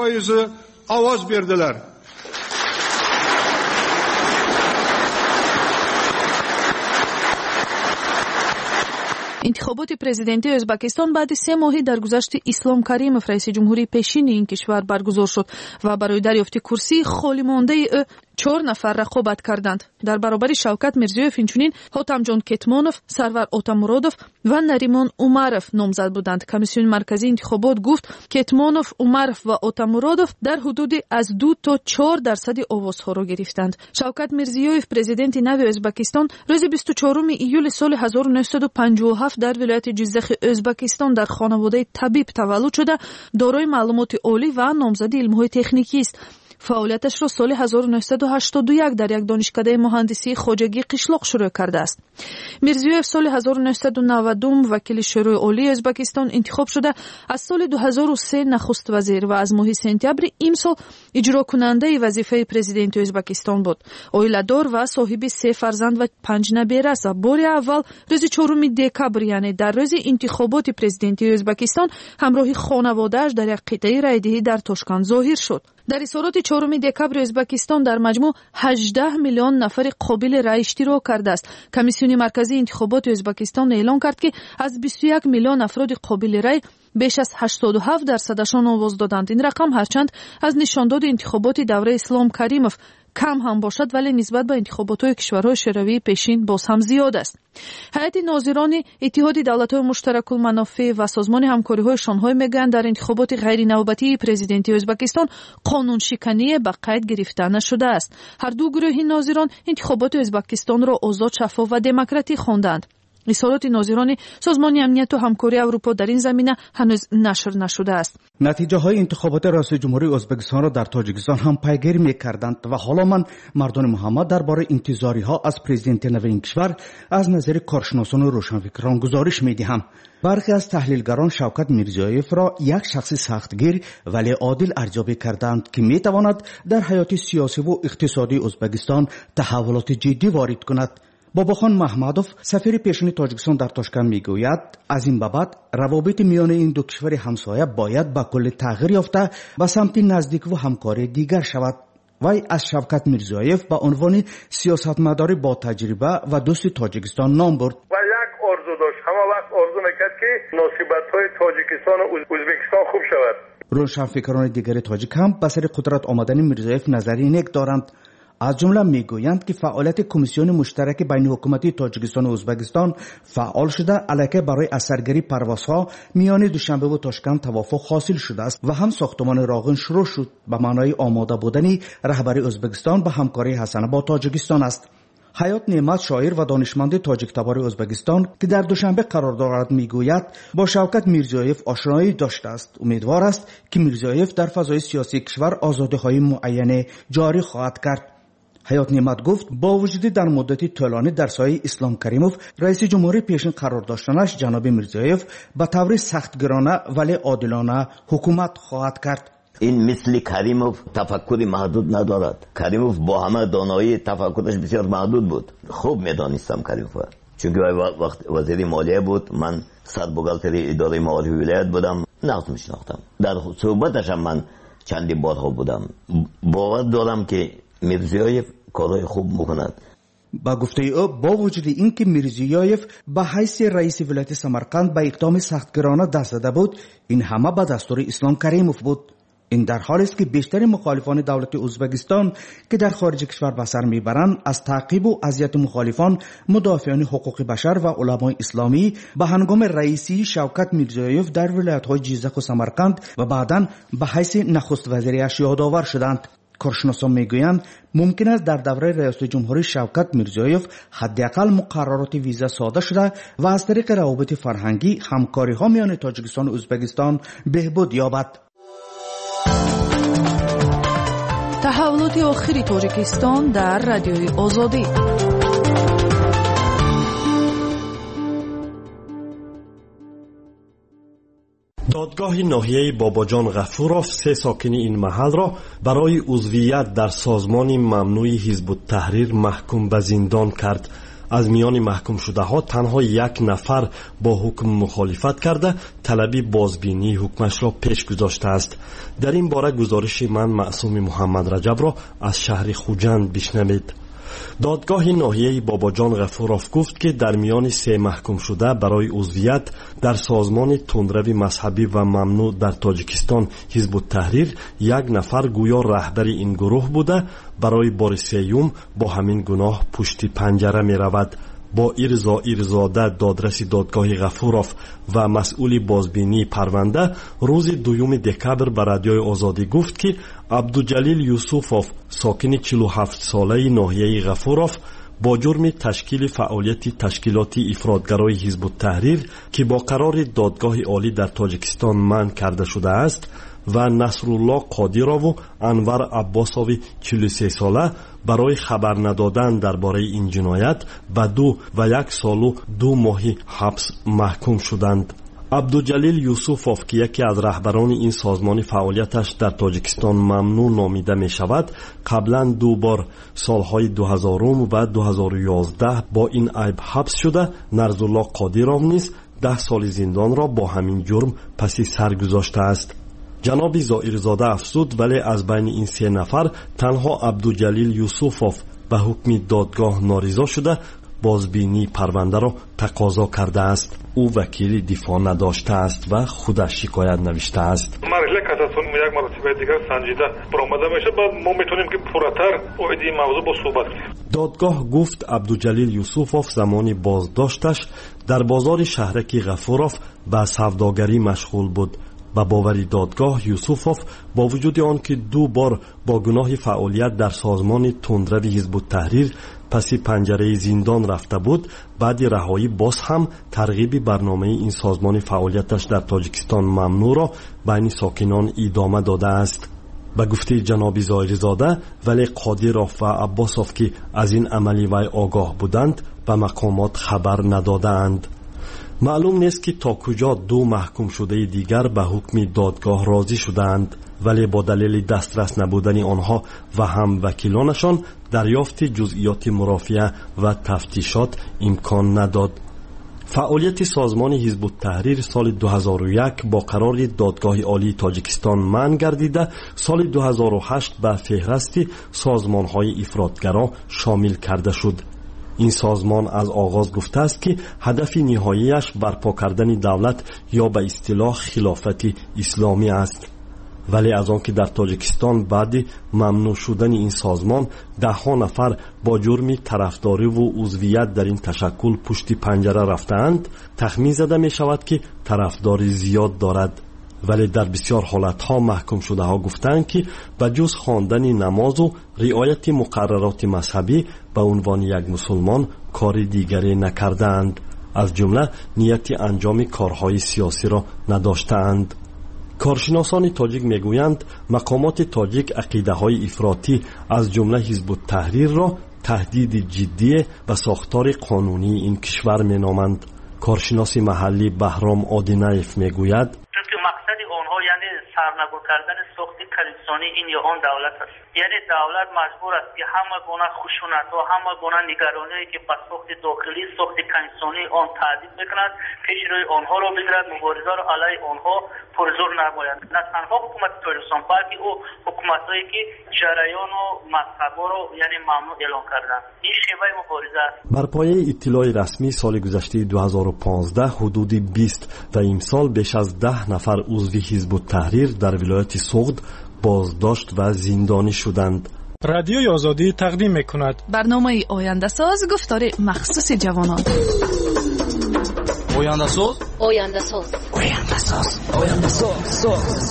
انتخابات پرزیدنتی ازبکستان بعد سه ماهی در گذشت اسلام کریموف رئیس جمهوری پیشین این کشور برگزار شد و برای دریافت کرسی خالی مانده او چهار نفر رقابت کردند. در برابر شوکت میرزیویف اینچنین حاتمجان کتمانوف، سرور اوتامورودوف و نریمان اومروف نامزد بودند. کمیسیون مرکزی انتخابات گفت کتمانوف، اومروف و اوتامورودوف در حدود از دو تا چهار درصد آوازها را گرفتند. شوکت میرزیویف پرزیدنت نو ازبکستان روز بیست و چهارم ایول سال هزار و نهصد و پنجاه و هفت در ولایت جیزخ ازبکستان در خانواده طبیب تولد شده دارای معلومات عالی و نامزد علوم‌های تکنیکی است. فعالیتش را سال هزار و نهصد و هشتاد و یک در یک دانشکده مهندسی خواجگی قشلاق شروع کرده است. میرزیویف سال هزار و نهصد و نود وکیل شورای عالی ازبکستان انتخاب شده، از سال دو هزار و سه نخست وزیر و از ماه سپتامبر امسال اجرا کننده وظیفه پرزیدنت ازبکستان بود. عائله‌دار و صاحب سه فرزند و پنج نبیره است و بار اول روز چهارم دکبر یعنی در روز انتخابات پرزیدنتی ازبکستان همراه خانواده‌اش در یک قطعه رایدهی در تاشکند ظاهر شد. در اصالات چهارم دکبر ازبکستان در مجموع هجده میلیون نفر قابل رای اشتراک کرده است. کمیسیون مرکزی انتخابات ازبکستان اعلام کرد که از بیست و یک میلیون افراد قابل رای بیش از هشتاد و هفت درصدشان آواز دادند. این رقم هرچند از نشانداد انتخابات دوره اسلام کریموف کم هم باشد ولی نسبت به انتخابات کشورهای شوروی پیشین باز هم زیاد است. هیئت ناظران اتحاد دولت‌های مشترک المنافع و سازمان همکاری‌های شانگهای میگن در انتخابات غیر نوبتی پرزیدنتی ازبکستان قانون شکنی به قید گرفته نشده است. هر دو گروه ناظران انتخابات ازبکستان را آزاد، شفاف و دموکراتیک خواندند. اصالات ناظران سازمان امنیت و همکاری اروپا در این زمینه هنوز نشر نشده است. نتیجه های انتخابات ریاست جمهوری ازبکستان را در تاجیکستان هم پیگیری می‌کردند و حالا من مردان محمد درباره انتظاری ها از پرزیدنت نو این کشور از نظر کارشناسان و روشنفکران گزارش می‌دهم. برخی از تحلیلگران شوکت میرزیویف را یک شخص سختگیر ولی عادل ارزیابی کردند که می‌تواند در حیات سیاسی و اقتصادی ازبکستان تحولات جدی وارد کند. باباخان محمدوف سفیر پیشین تاجیکستان در تاشکند میگوید از این بابت روابط میان این دو کشور همسایه باید با کل تغییر یافته به سمت نزدیک و همکاری دیگر شود. وی از شوکت میرزیویف به عنوان سیاستمدار با تجربه و دوست تاجیکستان نام برد. و یک آرزو داشت، همه وقت آرزو میکرد که مناسبت‌های تاجیکستان و ازبکستان خوب شود. روشنفکران دیگر تاجیک هم به سر قدرت آمدن میرزیویف نظری نیک دارند. از جمله میگویند که فعالیت کمیسیون مشترک بین حکومتی تاجیکستان و ازبکستان فعال شده، علیه برای اثرگیری پروازها میان دوشنبه و تاشکند توافق حاصل شده است و هم ساختمان راغن شروع شد. به معنای آماده بودن رهبری ازبکستان به همکاری حسنه با تاجیکستان است. حیات نعمت شاعر و دانشمند تاجیک تبار ازبکستان که در دوشنبه قرار دارد میگوید با شوکت میرزیویف آشنایی داشته است. امیدوار است که میرزیویف در فضای سیاسی کشور آزادی‌های معین جاری خواهد کرد. حیات نعمت گفت با وجود در مدت طولانی در سایه اسلام کریموف رئیس جمهوری پیشین قرار داشتنش جناب میرزیویف به طور سختگیرانه ولی عادلانه حکومت خواهد کرد. این مثل کریموف تفکری محدود ندارد. کریموف با همه دانایی تفکرش بسیار محدود بود. خوب میدانستم کریموف، چون وقت وزیر مالیه بود، من سربگالتری اداره معارف ولایت بودم، نقد میشناختم. در صحبتش هم من چندی بارها بودم. باور دارم که میرزیویف کارهای خوب میکند. با گفته او با وجود اینکه میرزیویف به حیث رئیس ولایت سمرقند به اقدام سختگیرانه دست زده بود، این همه به دستور اسلام کریموف بود. این در حالی است که بیشتر مخالفان دولت ازبکستان که در خارج کشور به سر میبرند از تعقیب و اذیت مخالفان، مدافعان حقوق بشر و علمای اسلامی به هنگام رئیسی شوکت میرزیویف در ولایت‌های جیزک و سمرقند و بعداً به حیث نخست وزیرش یادآور شدند. کارشناسان میگویند ممکن است در دوره ریاست جمهوری شوکت میرزیویف حداقل مقررات ویزا صادر شده و از طریق روابط فرهنگی همکاری ها میان تاجیکستان و ازبکستان بهبود یابد. تحولات آخری تاجیکستان در رادیوی آزادی. دادگاه ناحیه باباجان غفورов سه ساکن این محل را برای عضویت در سازمان ممنوع حزب التحریر محکوم به زندان کرد. از میان محکوم شده ها تنها یک نفر با حکم مخالفت کرده طلبی بازبینی حکمش را پیش گذاشته است. در این باره گزارش من معصوم محمد رجب را از شهر خوجند بشنوید. دادگاه ناحیه باباجان غفورov گفت که در میان سه محکوم شده برای عضویت در سازمان تندروی مذهبی و ممنوع در تاجیکستان حزب التحریر یک نفر گویا رهبر این گروه بوده برای بار سیوم با همین گناه پشت پنجره می رود. با ارزا ارزاده دادرس دادگاه غفورov و مسئول بازبینی پرونده روز دوم دکبر به رادیوی آزادی گفت که عبدالجلیل یوسفوف ساکن چهل و هفت ساله ناحیه غفورov با جرم تشکیل فعالیت تشکیلات افراطگرای حزب التحریر که با قرار دادگاه عالی در تاجیکستان منع کرده شده است و نصرالله قادیرov و انور عباسوی چهل و سه ساله برای خبر ندادن درباره این جنایت به دو و یک سال و دو ماه حبس محکوم شدند. عبدالجلیل یوسفوف که یکی از رهبران این سازمان فعالیتش در تاجیکستان ممنوع نامیده می شود، قبلا دو بار سالهای دو هزار و دو هزار و یازده با این عیب حبس شده. نصرالله قادیرov نیز ده سال زندان را با همین جرم پس سر گذاشته است. جناب زائرزاده افزود ولی از بین این سه نفر تنها عبدالجلیل یوسفوف به حکم دادگاه نارضا شده بازبینی پرونده را تقاضا کرده است. او وکیل دفاع نداشته است و خودش شکایت نوشته است. مرحله کاساسیون یک مرتبه دیگر سنجیده برآمده میشه، بعد ما میتونیم که پراتر اوید این موضوع با صحبت کنیم. دادگاه گفت عبدالجلیل یوسفوف زمانی بازداشتش در بازار شهرک غفورov به سوداگری مشغول بود. با باوری دادگاه یوسفوف با وجود آن که دو بار با گناه فعالیت در سازمان تندروی حزب التحریر پس پنجره زندان رفته بود، بعد رهایی باز هم ترغیب برنامه این سازمان فعالیتش در تاجیکستان ممنوع را بین ساکنان ادامه داده است. به گفته جناب زائرزاده ولی قادیرov و عباسوف که از این عملی وی آگاه بودند به مقامات خبر ندادند. معلوم نیست که تا کجا دو محکوم شده دیگر به حکم دادگاه راضی شدند، ولی با دلیل دسترس نبودن آنها و هم وکیلانشان دریافت جزئیات مرافعه و تفتیشات امکان نداد. فعالیت سازمان حزب التحریر سال دو هزار و یک با قرار دادگاه عالی تاجیکستان منع گردیده سال دو هزار و هشت به فهرست سازمان‌های افراطگرا شامل کرده شد. این سازمان از آغاز گفته است که هدف نهاییش برپا کردن دولت یا به اصطلاح خلافت اسلامی است، ولی از آن که در تاجیکستان بعد ممنوع شدن این سازمان ده ها نفر با جرم طرفداری و عضویت در این تشکل پشت پنجره رفتند، تخمین زده می شود که طرفداری زیاد دارد. ولی در بسیار حالتها محکوم شده ها گفتند که به جز خواندن نماز و رعایت مقررات مذهبی به عنوان یک مسلمان کار دیگری نکردند، از جمله نیت انجام کارهای سیاسی را نداشتند. کارشناسان تاجیک میگویند مقامات تاجیک عقیده های افراطی از جمله حزب التحریر را تهدید جدی به ساختار قانونی این کشور مینامند. کارشناس محلی بهرام آدینایف میگوید مقصد آنها یعنی سر سرنگون کردن ساخت کلیسانی این یا آن دولت است. یعنی دولت مجبور است که همه گونه خشونت و همه گونه نگرانی که به ساخت داخلی ساخت کلیسانی آن تعدیل میکند پیش روی آنها را بگیرد، مبارزه را علیه آنها پرزور نمایند. نه تنها حکومت تاجیکستان بلکه او حکومتایی که جریان و مذهبا را یعنی ممنوع اعلام کردند. این شیوه مبارزه است. بر پایه اطلاع رسمی سال گذشته دو هزار و پانزده حدود بیست و امسال بیش از ده نفر عضو حزب التحریر در ولایت سوغد بازداشت و زندانی شدند. رادیوی آزادی تقدیم میکند برنامه آینده ساز، گفتار مخصوص جوانان. آینده ساز آینده ساز آینده ساز آینده ساز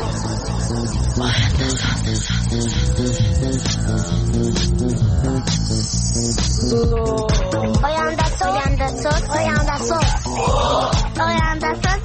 آینده ساز آینده ساز آینده ساز آینده ساز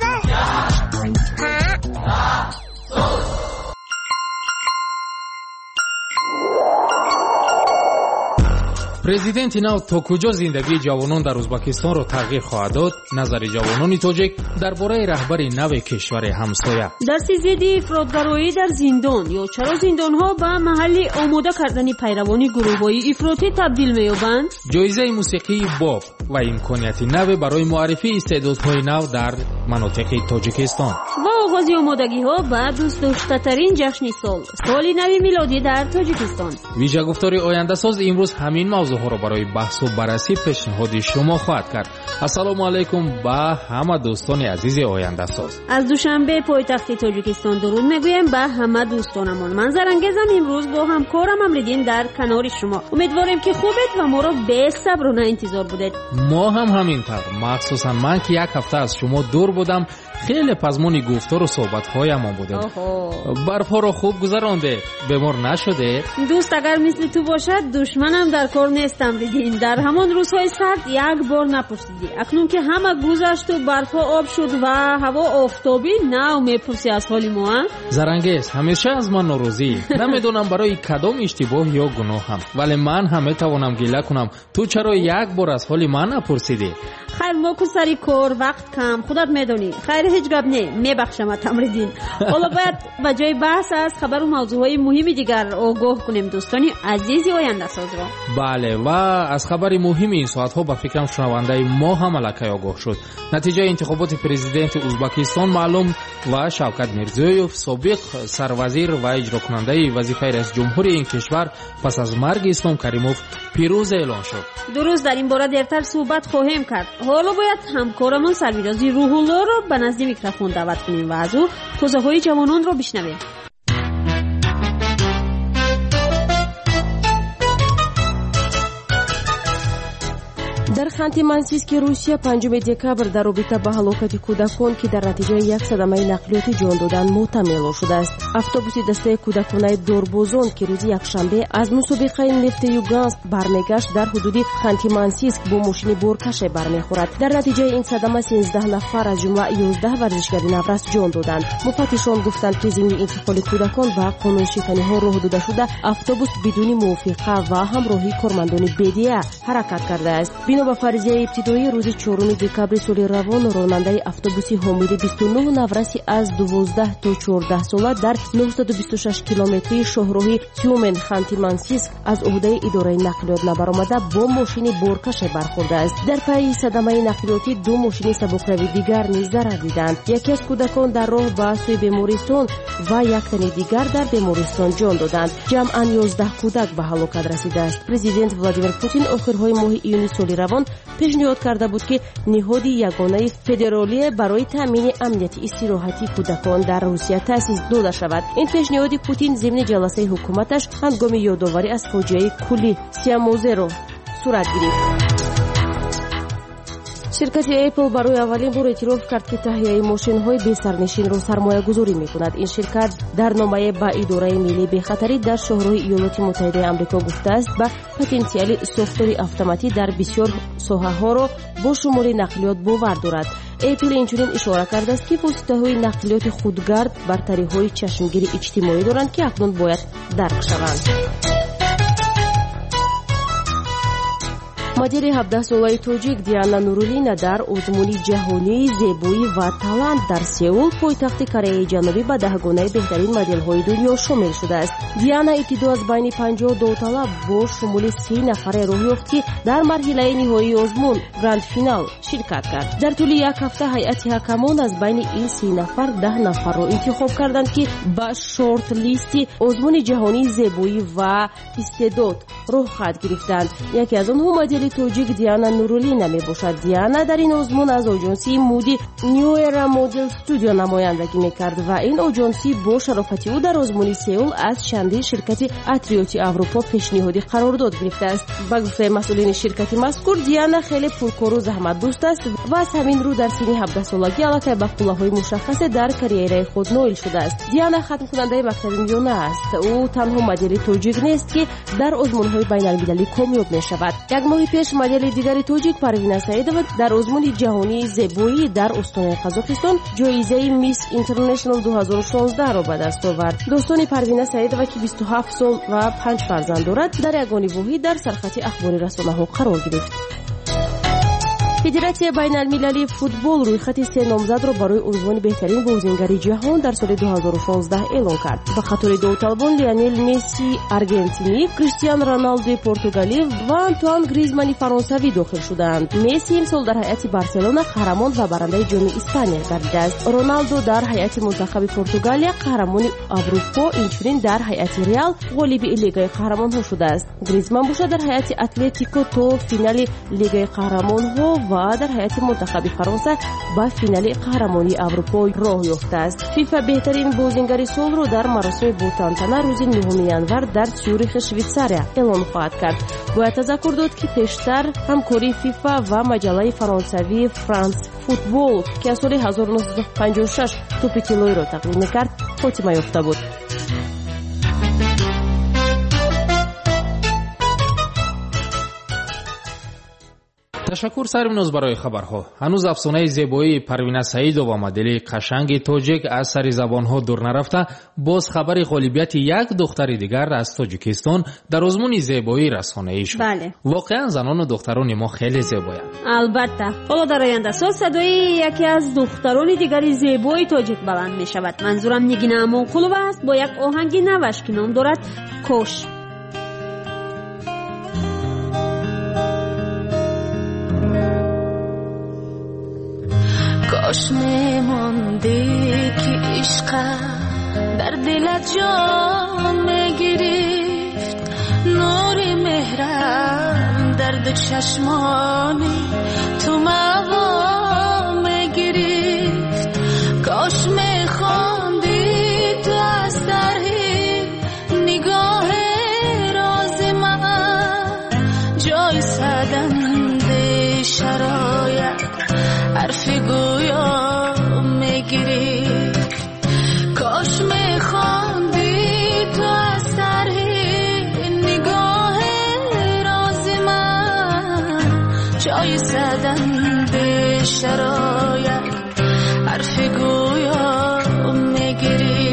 президенти нав то куҷо зиндагии ҷавонон дар ӯзбекистонро тағйир хоҳад дод? назари ҷавонони тоҷик дар бораи раҳбари нави кишвари ҳамсоя. дарси зидди ифротгароӣ дар зиндон ё чаро зиндонҳо ба маҳалли омода кардани пайравони гурӯҳҳои ифротӣ табдил меёбанд? ҷоизаи мусиқии боб ва имконияти наве барои муаррифии истеъдодҳои нав дар манотиқи тоҷикистон ва оғози омодагиҳо ба дӯстдоштатарин ҷашни сол соли нави милодӣ дар тоҷикистон. виҷагуфтори ояндасоз имрӯз ҳамин мавзӯъҳоро барои баҳсу баррасӣ пешниҳоди шумо хоҳад кард. ассалому алайкум ба ҳама дӯстони азизи ояндасоз. аз душанбе пойтахти тоҷикистон дуруд мегӯем ба ҳама дӯстонамон. ман зарангезам. имрӯз бо ҳамкорам амридин дар канори шумо. умедворем ки хубед ва моро бесаброна интизор будед. мо ҳам ҳамин тавр. махсусан ман ки як ҳафта аз шумо дур будам, хеле пазмуни гуфтору суҳбатҳоямон будем. барфҳоро хуб гузаронде? бемор нашуде? дӯст агар мисли ту бошад душманам дар кор нестам ридин. дар ҳамон рӯзҳои сард як бор напурсидӣ. акнун ки ҳама гузашту барфҳо об шуд ва ҳаво офтобӣ, нав мепурсӣ аз ҳоли мо? зарангез, ҳамеша аз ман норозӣ. намедонам барои кадом иштибоҳ ё гуноҳам, вале ман ҳам метавонам гила кунам. ту чаро як бор аз ҳоли ман напурсидӣ? хайр, мо ку сари кор, вақт кам, худат медонӣ. хайр, ҳеҷ гап не, мебахшамат амридин. ҳоло бояд ба ҷои баҳс аз хабару мавзӯъҳои муҳими дигар огоҳ кунем дӯстони азизи ояндасозро. бале, ва аз хабари муҳими ин соатҳо ба фикрам шунавандаи мо ҳам аллакай огоҳ шуд. натиҷаи интихоботи президенти ӯзбекистон маълум ва Шавкат Мирзиёев, собиқ сарвазир ва иҷрокунандаи вазифаи раисҷумҳури ин кишвар, пас аз марги Ислом Каримов пирӯз эълон шуд. дуруст, дар ин бора дертар суҳбат хоҳем кард. ҳоло бояд ҳамкорамон Сарвирози Рӯҳуллоро ба назди микрофон даъват кунем ва аз ӯ тозаҳои ҷавононро бишнавем. дар ханти Мансийски Русия панҷуми декабр дар робита ба ҳалокати кӯдакон ки дар натиҷаи як садамаи нақлиётӣ ҷон доданд мотам эълон шудааст. автобуси дастаи кӯдаконаи Дорбозон ки рӯзи якшанбе аз мусобиқаи Нефтеюганск бармегашт, дар ҳудуди ханти Мансийск бо мошини боркаше бармехӯрад. дар натиҷаи ин садама сенздаҳ нафар аз ҷумла ёздаҳ варзишгари наврас ҷон доданд. муфаттишон гуфтанд ки зимни интиқоли кӯдакон ба қонуншиканиҳо роҳ дода шуда, автобус бидуни мувофиқа ва ҳамроҳии кормандони бедия ҳаракат кардааст. бино ба фарзияи ибтидоӣ рӯзи чорум декабри соли равон ронандаи автобуси ҳомили бисту нӯҳ навраси аз дувоздаҳ то чордаҳ сола дар нӯҳсаду бисту шаш километрии шоҳроҳи Тюмен ханти Мансийск аз уҳдаи идораи нақлиёт набаромада бо мошини боркаше бархӯрдааст. дар пайи садамаи нақлиётӣ ду мошини сабукравии дигар низ зарар диданд. яке аз кӯдакон дар роҳ ба сӯи бемористон ва як тани дигар дар бемористон ҷон доданд. ҷамъан ёздаҳ кӯдак ба ҳалокат расидааст. президент Владимир Путин охирҳои моҳи июни соли равон пешниҳод карда буд ки ниҳоди ягонаи федералие барои таъмини амнияти истироҳати кӯдакон дар Русия таъсис дода шавад. ин пешниҳоди Путин зимни ҷаласаи ҳукуматаш ҳангоми ёдоварӣ аз фоҷиаи кӯли Сиамозеро сурат гирифт. ширкати Apple барои аввалин бор эътироф кард ки таҳияи мошинҳои бесарнишинро сармоягузорӣ мекунад. ин ширкат дар номае ба идораи миллии бехатарӣ дар шоҳроҳи Иёлоти Муттаҳидаи Амрико гуфтааст ба потенсиали сохтори автоматӣ дар бисёр соҳаҳоро бо шумоли нақлиёт бовар дорад. Apple инчунин ишора кардааст ки воситаҳои нақлиёти худгард бартариҳои чашмгири иҷтимоӣ доранд ки акнун бояд дарк шаванд. модели ҳабдаҳ солаи тоҷик Диана Нурулина дар озмуни ҷаҳонии зебоӣ ва талант дар Сеул, пойтахти Кореяи Ҷанубӣ ба даҳгонаи беҳтарин моделҳои дунё шомил шудааст. Диана ибтидо аз байни панҷоҳ довталаб бо шумули се нафаре роҳ ёфт, ки дар марҳилаи ниҳоии озмун гранд финал ширкат кард. Дар тӯли як ҳафта ҳайати ҳакамон аз байни ин се нафар даҳ нафарро интихоб карданд, ки ба шорт-листи озмуни ҷаҳонии зебоӣ ва истеъдод роҳ хат гирифтанд. яке аз онҳо модели тоҷик Диана Нурулина мебошад. Диана дар ин озмун аз оҷонсии муди New Era Model Studio намояндагӣ мекард ва ин оҷонсӣ бо шарофати ӯ дар озмуни Сеул аз чандин ширкати Атриоти Аврупо пешниҳоди қарордод гирифтааст. Ба гуфтаи масъулини ширкати мазкур, Диана хеле пуркору заҳматдӯст аст ва аз ҳамин рӯ дар синни ҳабдаҳсолагӣ аллакай ба қуллаҳои мушаххасе дар карьераи худ ноил шудааст. Диана хатмкунандаи мактаби миёна аст. ӯ танҳо модели тоҷик нест, ки дар озмунҳои байналмилалӣ комёб мешавад. як моҳи пеш модели дигари тоҷик Парвина Саидова дар озмуни ҷаҳонии зебоӣ дар остонаи Қазоқистон ҷоизаи Miss International ду ҳазору шонздаҳ-ро ба даст овард. достони Парвина Саидова, ки бисту ҳафт сол ва панҷ фарзанд дорад, дар ягони воҳид дар сархати ахбори расонаҳо қарор гирифт. Федератсияи байналмилалии футбол рӯйхати се номзадро барои унвони беҳтарин бозингари ҷаҳон дар соли ду ҳазору шонздаҳ эълон кард. Ба қатори довталбон Лионел Месси аргентинӣ, Криштиану Роналду португалӣ ва Антуан Гризмани фаронсавӣ дохил шуданд. Месси имсол дар ҳайати Барселона қаҳрамон ва барандаи ҷоми Испания гардидааст. Роналду дар ҳайати мунтахаби Португалия қаҳрамони Аврупо, инчунин дар ҳайати Реал ғолиби Лигаи қаҳрамонҳо шудааст. Гризман боша дар ҳайати Атлетико то финали Лигаи қаҳрамонҳо ва дар ҳайати мунтахаби Фаронса ба финали қаҳрамонии Аврупо роҳ ёфтааст. фифа беҳтарин бозингари солро дар маросими бутантана рӯзи нӯҳуми январ дар Цюрихи, Швейтсария эълон хоҳад кард. бояд тазаккур дод, ки пештар ҳамкории фифа ва маҷаллаи фаронсавии France Football, ки аз соли ҳазору нӯҳсад панҷоҳу шаш тӯпи тиллоиро тақдим мекард, хотима ёфта буд. ташаккур сарвиноз барои хабарҳо. ҳанӯз афсонаи зебоии Парвина Саидова, модели қашанги тоҷик, аз сари забонҳо дур нарафта, боз хабари ғолибияти як духтари дигар аз Тоҷикистон дар озмуни зебоӣ расонаӣ шуд. бале, воқеан занону духтарони мо хеле зебоянд. албатта. ҳоло дар ояндасол садои яке аз духтарони дигари зебои тоҷик баланд мешавад. манзурам Нигина Амонқулова аст бо як оҳанги наваш, ки ном дорад Кош. کاش میماندی که عشقم در دلت جا میگرفت، نور مهرم در دو چشمانی تو موا میگرفت. کاش میخواندی تو از طرح نگاه راز من جای سدنده شرایط حرف گویا میگیری. کاش میخواندی تو از طرح نگاه راز من جای زدن به شرایط حرف گویا میگیری.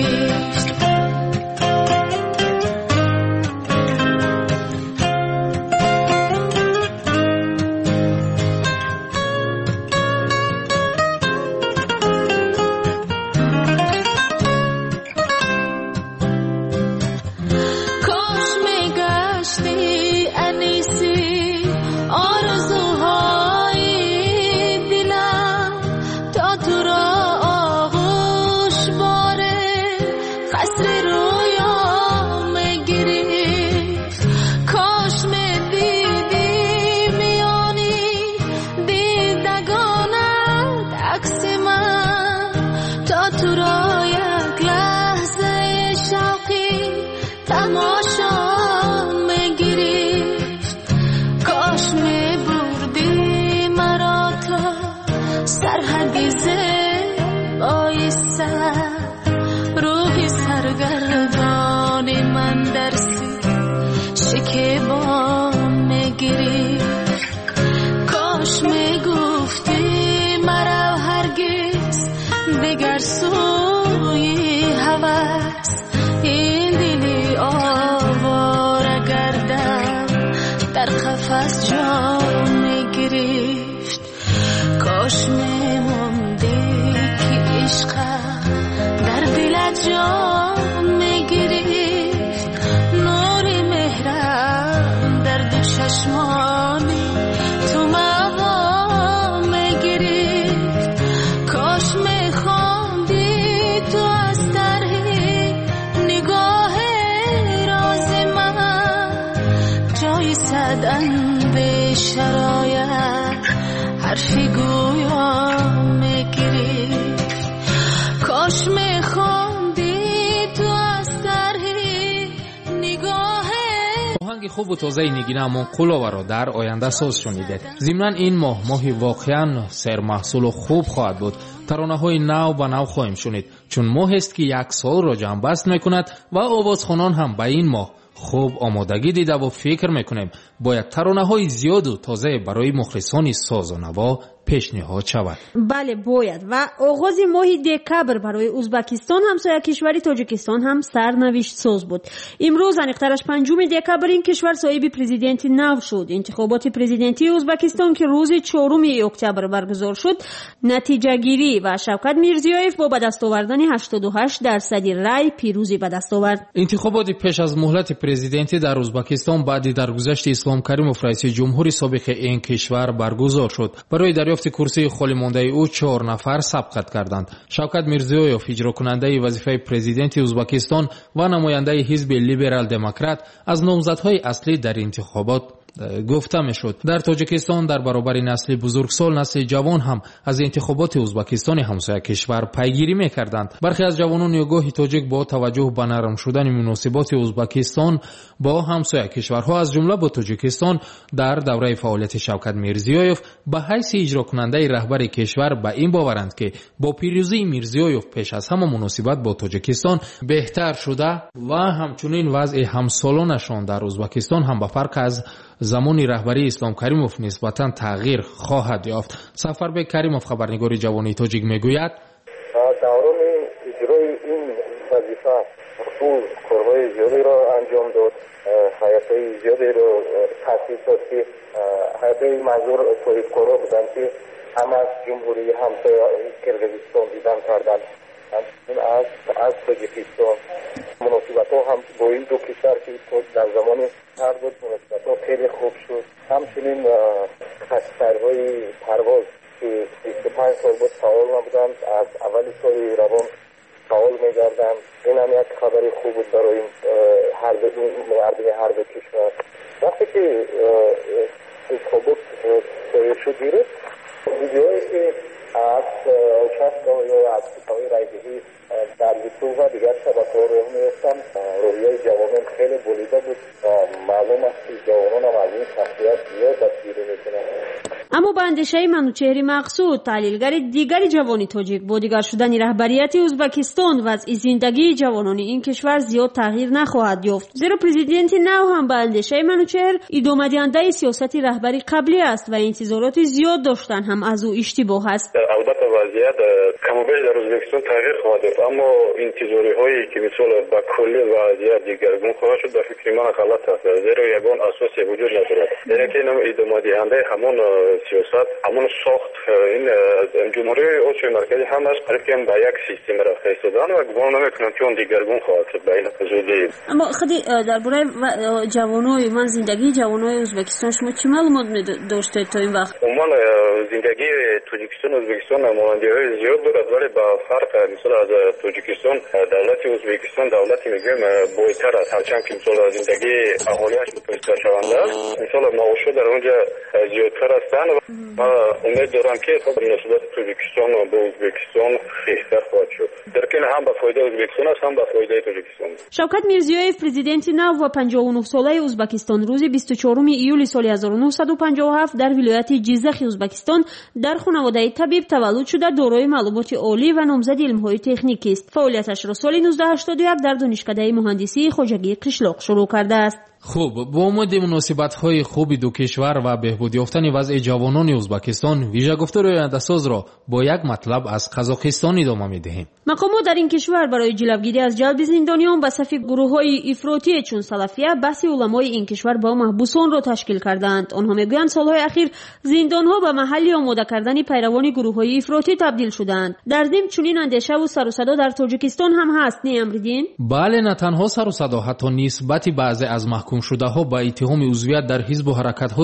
در قفس جا رسیدن به شرایط حرفی گویا میگرفت کاش میخوندی تو از طرحی نگاه آهنگ خوب و تازه نگینه منقولووا را در آینده ساز شنیدید. ضمناً این ماه ماهی واقعاً سرمحصول و خوب خواهد بود. ترانه های نو به نو خواهیم شنید چون ماه است که یک سال را جمع بست میکند و آوازخوانان هم به این ماه خوب آمادگی دیده و فکر میکنیم باید ترانه های زیاد و تازه برای مخلصان ساز و نوا پیشنهاد شود. بله باید. و آغاز ماه دکبر برای ازبکستان همسایه کشوری تاجیکستان هم سرنوشت ساز بود. امروز انیقترش پنجم دکبر این کشور صاحب پرزیدنت نو شد. انتخابات پرزیدنتی ازبکستان که روز چهارم اکتبر برگزار شد نتیجه گیری و شوکت میرزیویف با به دست آوردن هشتاد و هشت درصد رای پیروزی به دست آورد. انتخابات پیش از مهلت پرزیدنتی در ازبکستان بعد درگذشت اسلام کریموف رئیس جمهوری سابق این کشور برگزار شد. برای دریافت کرسی خالی مانده او چهار نفر سبقت کردند. شوکت میرزیویف اجرا کننده وظیفه پرزیدنت ازبکستان و نماینده حزب لیبرال دموکرات از نامزدهای اصلی در انتخابات گفته میشد. در تاجیکستان در برابر نسل بزرگسال نسل جوان هم از انتخابات ازبکستان همسایه کشور پیگیری میکردند. برخی از جوانان یگاهی تاجیک با توجه به نرم شدن مناسبات ازبکستان با همسایه کشورها از جمله با تاجیکستان در دوره فعالیت شوکت میرزیویف به حیث اجرا کننده رهبر کشور به این باورند که با پیروزی میرزیویف پیش از همه مناسبت با تاجیکستان بهتر شده و همچنین وضع همسالانشان در ازبکستان هم به فرق از زمانی رهبری اسلام کریموف نسبتاً تغییر خواهد یافت. سفربک کریموف خبرنگار جوانی تاجیک میگوید دوران اجرای این وظیفه خصوص کارهای زیادی را انجام داد، حیاتهای زیادی را تأسیس داد که حیاتهای منظور صاحب کارها بودند که هم از جمهوری همسایه کرگزستان دیدن کردند، همچنین از از تاجیکستان. مناسبت ها هم با این دو کشور که در زمان هر بود مناسبت ها خیلی خوب شد. همچنین خطرهای پرواز که بیست و پنج سال بود فعال نبودند از اول سال روان فعال می‌گردند. این هم یک خبری خوب بود برای هر دو مردم هر دو کشور. وقتی که انتخابات شد گرفت ویدیوهایی که از چسبگاه یا از کتابی رایدهی در یوتیوب و دیگر شبکه‌ها رو می‌افتم، رویای جوانان خیلی بولیده بود و معلوم است که جوانان هم از این شخصیت زیاد دستگیری می‌کنند. اما با اندیشه منوچهری مقصود تحلیلگر دیگری جوانی تاجیک با دیگر شدن رهبریت ازبکستان وضع زندگی جوانان این کشور زیاد تغییر نخواهد یافت، زیرا پرزیدنت نو هم با اندیشه منوچهر ادامه دهنده سیاست رهبری قبلی است و انتظارات زیاد داشتن هم از او اشتباه است. البته وضعیت کم و بیش در ازبکستان تغییر خواهد یافت، اما انتظاری هایی که مثلا با کلی وضعیت دیگرگون خواهد شد در فکر من غلط است، زیرا یگان اساسی وجود ندارد. یعنی که اینم ادامه دهنده همون سیاست، همون ساخت این جمهوری اوچه مرکزی هم از قریب که به یک سیستم را فرستادن و گمان نمیکنم که اون دیگرگون خواهد شد به این زودی. اما خودی درباره جوانای من زندگی جوانای ازبکستان شما چه معلومات داشته تا این وقت؟ عموما زندگی تاجیکستان و ازبکستان مانندگی‌های زیاد دارد، ولی با فرق مثلا از تاجیکستان دولت ازبکستان دولتی میگم بهتر است، هرچند که مثلا زندگی اهالیش بهتر شونده است. مثلا معاشها در اونجا زیادتر هستند و امید دارم که خب مناسبت تاجیکستان و با ازبکستان بهتر خواهد شد، در کنار هم به فایده ازبکستان است هم به فایده تاجیکستان. شوکت میرزیویف پرزیدنت نو و پنجاه و نه ساله ازبکستان روز بیست و چهارم ایول سال هزار و نهصد و پنجاه و هفت در ولایت جیزخ ازبکستان در خانواده طبیب تولد شده دارای معلومات عالی و نامزد علم‌های تکنیکی است. فعالیتش را سال نوزده هشتاد و یک در دانشکده مهندسی خواجگی قشلاق شروع کرده است. خوب، با امید مناسبت‌های خوب دو کشور و بهبود یافتن وضع جوانان ازبکستان ویژه گفتار آینده‌ساز را با یک مطلب از قزاقستان ادامه می‌دهیم. مقامات در این کشور برای جلوگیری از جلب زندانیان به صف گروه‌های افراطی چون سلفیه بحث علمای این کشور با محبوسان را تشکیل کردند. آنها میگویند سالهای اخیر زندان‌ها به محلی آماده کردن پیروان گروه‌های افراطی تبدیل شدند. در ضمن چنین اندیشه و سر و صدا در تاجیکستان هم هست، نه امردین؟ بله، نه تنها سر و صدا، حتی نسبت بعضی از محکوم شده ها با اتهام عضویت در حزب و حرکت های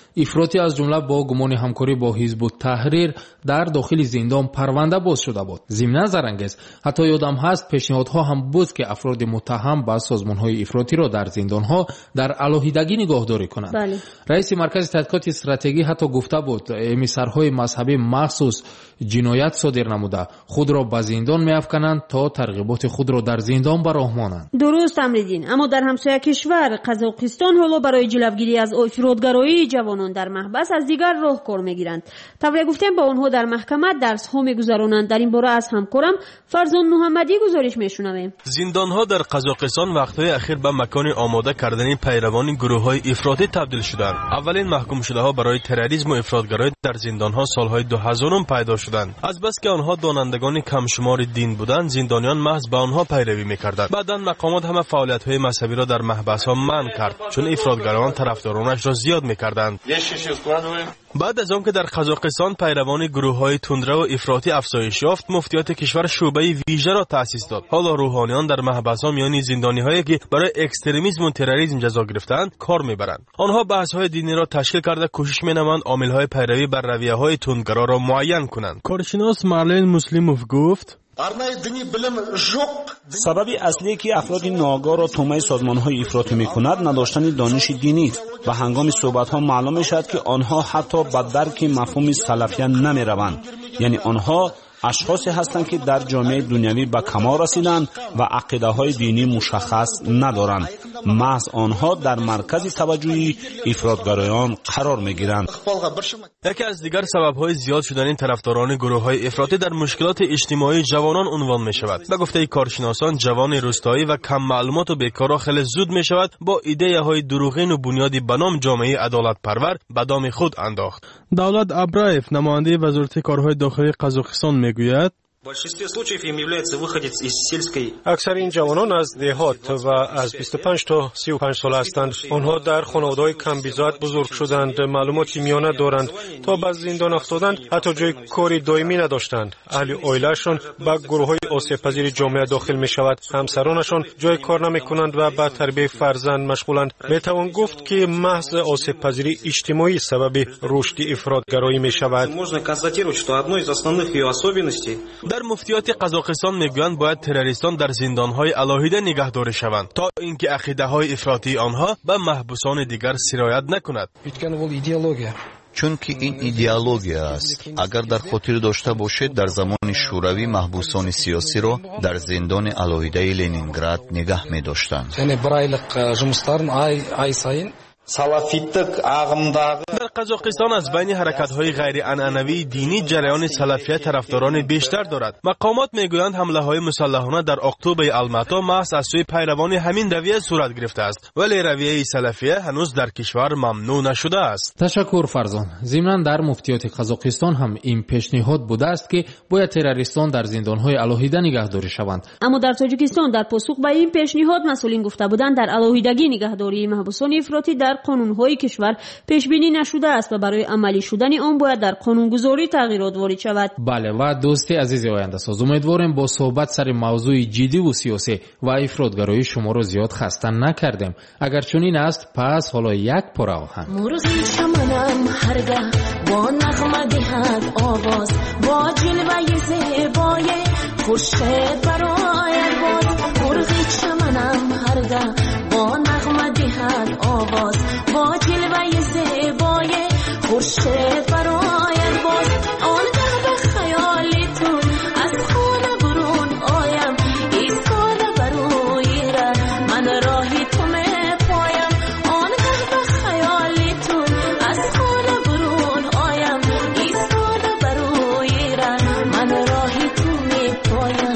افراطی از جمله با گمان همکاری با حزب التحریر در داخل زندان پرونده باز شده بود. ضمن زرانگیز حتی یادم هست پیشنهادها هم بود که افراد متهم با سازمان‌های افراطی را در زندان‌ها در علاهیدگی نگهداری کنند. بله. رئیس مرکز تحقیقات استراتژی حتی گفته بود امیسرهای مذهبی مخصوص جنایت صادر نموده خود را به زندان می‌افکنند تا ترغیبات خود را در زندان به راه مانند. درست امریدین. اما در همسایه کشور قزاقستان حالا برای جلوگیری از افراطگرایی جوانان در محبس از دیگر راهکار میگیرند. طوری گفتیم با آنها در محکمه درس ها میگذرانند. در این باره از همکارم فرزان محمدی گزارش میشنویم. زندان‌ها در قزاقستان وقت‌های اخیر به مکان آماده کردن پیروان گروه‌های افراطی تبدیل شدند. اولین محکوم شده‌ها برای تروریسم و افراطگرایی در زندان‌ها سال‌های دو هزار پیدا شدند. از بس که آنها دانندگان کم شمار دین بودند، زندانیان محض به آنها پیروی می‌کردند. بعداً مقامات هم فعالیت‌های مذهبی را در محبس‌ها منع کرد، چون افراطگرایان طرفدارانش را زیاد می‌کردند. بعد از آنکه در قزاقستان پیروان گروه‌های تندرو و افراطی افزایش یافت، مفتیات کشور شعبه ویژه را تأسیس داد. حالا روحانیان در محبس‌ها میان زندانی‌هایی که برای اکستریمیسم و تروریسم جزا گرفتند کار می‌برند. آنها بحث‌های دینی را تشکیل کرده کوشش می‌نمایند عامل‌های پیروی بر رویه‌های تندگرا را معین کنند. کارشناس مارلین مسلیموف گفت: سبب اصلی که افراد ناآگاه را تومه سازمان‌های افراطی می‌کند نداشتن دانش دینی است و هنگام صحبت‌ها معلوم می‌شود که آنها حتی به درک مفهوم سلفیه نمی‌روند. یعنی آنها اشخاصی هستند که در جامعه دنیوی به کمال رسیدند و عقیده‌های دینی مشخص ندارند. محض آنها در مرکز توجه افراطگرایان قرار می‌گیرند. یکی از دیگر سبب‌های زیاد شدن این طرفداران گروه‌های افراطی در مشکلات اجتماعی جوانان عنوان می‌شود. به گفته کارشناسان، جوان روستایی و کم معلومات و بیکارا خیلی زود می‌شود با ایده‌های دروغین و بنیادی به نام جامعه عدالت پرور به دام خود انداخت. دولت ابراєв نماینده وزارت کارهای داخلی قزاقستان میگوید: اکثر این جوانان از دهات و از بیست و پنج تا سی و پنج سال هستند. آنها در خانواده‌های کم بیزاد بزرگ شدند، معلوماتی میانه دارند. تا به زندان افتادند حتی جای کاری دائمی نداشتند. اهل عائله‌شان به گروه‌های آسیب‌پذیر جامعه داخل می‌شود. همسرانشان جای کار نمی‌کنند و به تربیت فرزند مشغولند. می‌توان گفت که محض آسیب‌پذیری اجتماعی سبب رشد افراطگرایی می‌شود. در مفتیات قزاقستان میگویند باید تروریستان در زندان‌های الهیده نگهداری شوند تا اینکه عقیده‌های افراطی آنها به محبوسان دیگر سرایت نکند. چون که این ایدئولوژیا است. اگر در خاطر داشته باشید در زمان شوروی محبوسان سیاسی را در زندان الهیده لنینگراد نگه می‌داشتند. در قزاقستان از بین حرکت‌های غیر عنعنوی دینی جریان سلفیه طرفداران بیشتر دارد. مقامات میگویند حمله‌های مسلحانه در اکتبر الماتا محض از سوی پیروان همین رویه صورت گرفته است، ولی رویه سلفیه هنوز در کشور ممنوع نشده است. تشکر فرزان. ضمن در مفتیات قزاقستان هم این پیشنهاد بوده است که باید تروریستان در زندان‌های الهیده نگهداری شوند. اما در تاجیکستان در پاسخ به این پیشنهاد مسئولین گفته بودند در الهیدگی نگهداری محبوسان افراطی در قانون‌های کشور پیش بینی نشده است و برای عملی شدن آن باید در قانونگذاری تغییرات وارد شود. بله و دوستی عزیز آینده ساز، امیدواریم با صحبت سر موضوع جدی و سیاسی و افراطگرایی شما رو زیاد خسته نکردیم. اگر چنین است پس حالا یک پاره آهنگ. مرغی چمنم هرگاه با نغمه دهد آواز، با جلوه زیبای خورشید برآید باز. مرغی چمنم هرگاه با نغمه دهد آواز، با جلوه زیبای خورشید برآید باز. آنگاه به خیالتون از خانه برون آیم، ایستاده بروی را من راهی تو میپایم. آنگاه به خیالتون از خانه برون آیم، ایستاده بروی را من راهی تو میپایم.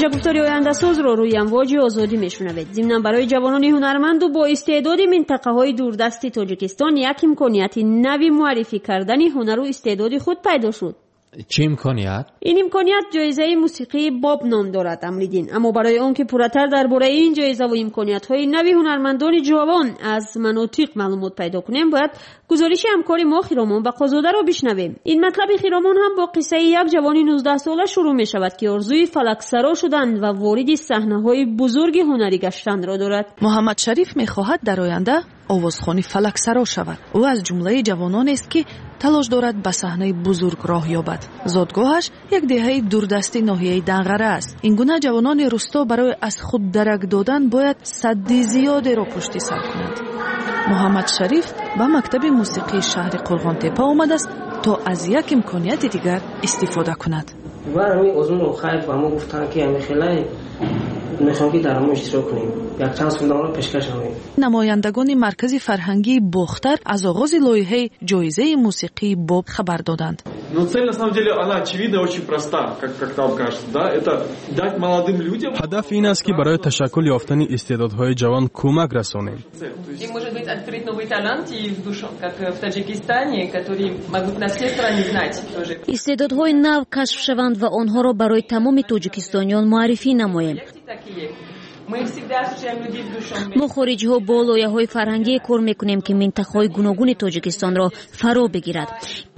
اینجا گفتاری آینده ساز رو روی امواج آزادی میشنوید. ضمن برای جوانان هنرمند و با استعداد منطقه های دوردست تاجیکستان یک امکانیت نوی معرفی کردن هنر و استعداد خود پیدا شد. چه امکانیت؟ این امکانیت جایزه موسیقی باب نام دارد امریدین، اما برای آن که پورتر درباره این جایزه و امکانیت‌های نوی هنرمندان جوان از مناطق معلومات پیدا کنیم باید گزارش همکار ما خیرامان بقازاده را بشنویم. این مطلب خیرامان هم با قصه یک جوان نوزده ساله شروع می شود که آرزوی فلکسرا شدن و وارد صحنه‌های بزرگ هنری گشتن را دارد. محمد شریف می‌خواهد در آینده آوازخوانی فلکسرا شود. او از جمله جوانان است که تلاش دارد به صحنه بزرگ راه یابد. زادگاهش یک دهه دوردستی ناحیه دنغره است. این گونه جوانان روستا برای از خود درک دادن باید سدی زیادی را پشت سر کنند. محمد شریف به مکتب موسیقی شهر قرغانتپه آمده است تا از یک امکانیت دیگر استفاده کند. و همین ازمون رو خیلی و ما گفتن که همین خیلی میخوام که در همون اشتراک کنیم. یک چند سوندان رو پیشکش همین. نمایندگان مرکز فرهنگی باختر از آغاز لایحه جایزه موسیقی باب خبر دادند. Но цель на самом деле она очевидна, очень проста, как как нам кажется, да? Это дать молодым людям. هدف این است که برای تشکل یافتن استعدادهای جوان کمک رسانیم. И может быть открыть новые таланты в душу, как в Таджикистане, которые могут наследство не знать тоже. استعدادهای نو کشف شوند و آنها را برای تمام تاجیکستانیان معرفی نماییم. ما خارجی ها با لایه های فرهنگی کار میکنیم که منطقه های گوناگون تاجیکستان را فرا بگیرد.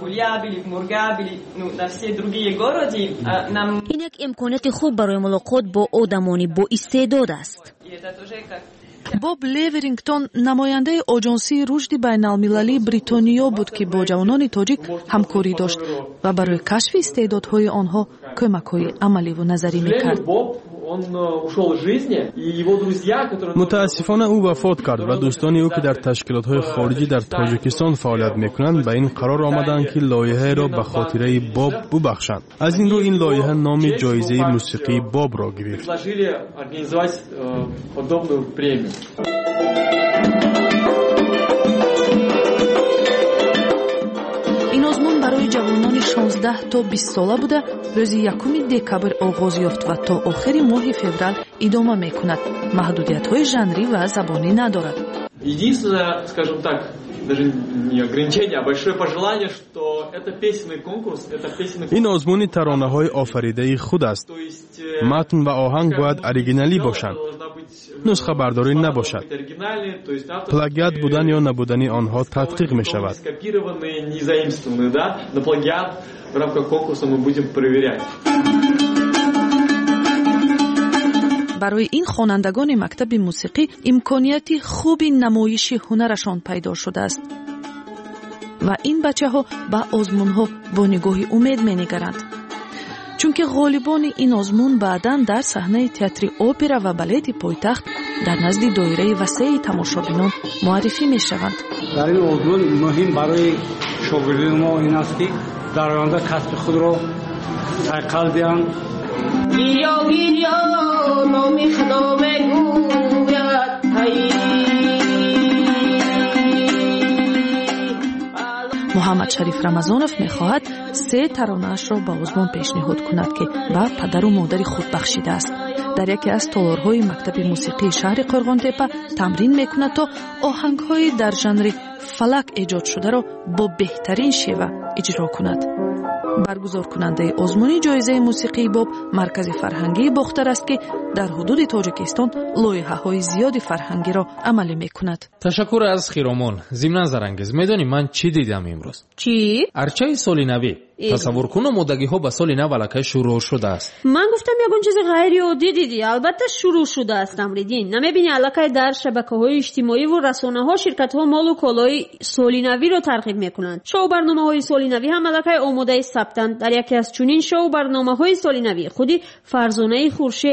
این یک امکانیت خوب برای ملاقات با آدمانی با استعداد است. باب لیورینگتون نماینده آژانسی رشد بین‌المللی بریتانیا بود که با جوانان تاجیک همکاری داشت و برای کشف استعدادهای آنها کمک‌های عملی و نظری میکرد. متاسفانه او وفات کرد و دوستان او که در تشکیلات‌های خارجی در تاجیکستان فعالیت می‌کنند به این قرار آمدند که لایحه را به خاطره باب ببخشند. از این رو این لایحه نام جایزه موسیقی باب را گرفت. این آزمون برای جوانان شانزده تا بیست ساله بوده، روز یکم دکبر آغاز یافت و تا آخر ماه فوریه ادامه میکند. محدودیت‌های ژانری و زبانی ندارد. Единственное, скажем так, даже не ограничение, а большое пожелание, что это песенный конкурс, это песенный. این آزمون ترانه‌های آفریده خود است. متن و آهنگ باید اوریجینالی باشند. نسخه برداری نباشد. پلاگیات بودن یا نبودنی آنها تحقیق می شود. برای این خوانندگان مکتب موسیقی امکانیتی خوبی نمایش هنرشان پیدا شده است و این بچه ها به آزمون ها با نگاه امید می نگرند. چون که غالبان این آزمون بعداً در صحنه تئاتر اپرا و بالت پایتخت در نزد دایره وسیع تماشابینان معرفی می شوند. در این آزمون مهم برای شاگردان ما این است که در آینده کسب خود را تقل دهند. گیریا گیریا نامی خدا بگوید محمد شریف رمضانوف می‌خواهد سه ترانه‌اش را به آزمون پیشنهاد کند که به پدر و مادر خود بخشیده است. در یکی از تالارهای مکتب موسیقی شهر قرغانتپه تمرین می‌کند تا آهنگ‌های در ژانر فلک ایجاد شده را با بهترین شیوه اجرا کند. برگزار کننده آزمون جایزه موسیقی باب مرکز فرهنگی باختر است که در حدود تاجیکستان لایحه‌های زیادی فرهنگی را عملی می‌کند. تشکر از خیرامان. ضمن زرانگیز میدونی من چی دیدم امروز؟ چی؟ ارچه سال نوی. تصور کن مودگی ها به سال نو الکی شروع شده است. من گفتم یگون چیز غیر عادی دیدی. البته شروع شده است امریدین. نمیبینی الکی در شبکه‌های اجتماعی و رسانه‌ها شرکت‌ها مال و کالای سال نوی را ترغیب می‌کنند. شو برنامه‌های سال نوی هم الکی آماده ثبتند. در یکی از چنین شو برنامه‌های سال نوی خودی فرزانه خورشید آوازخوان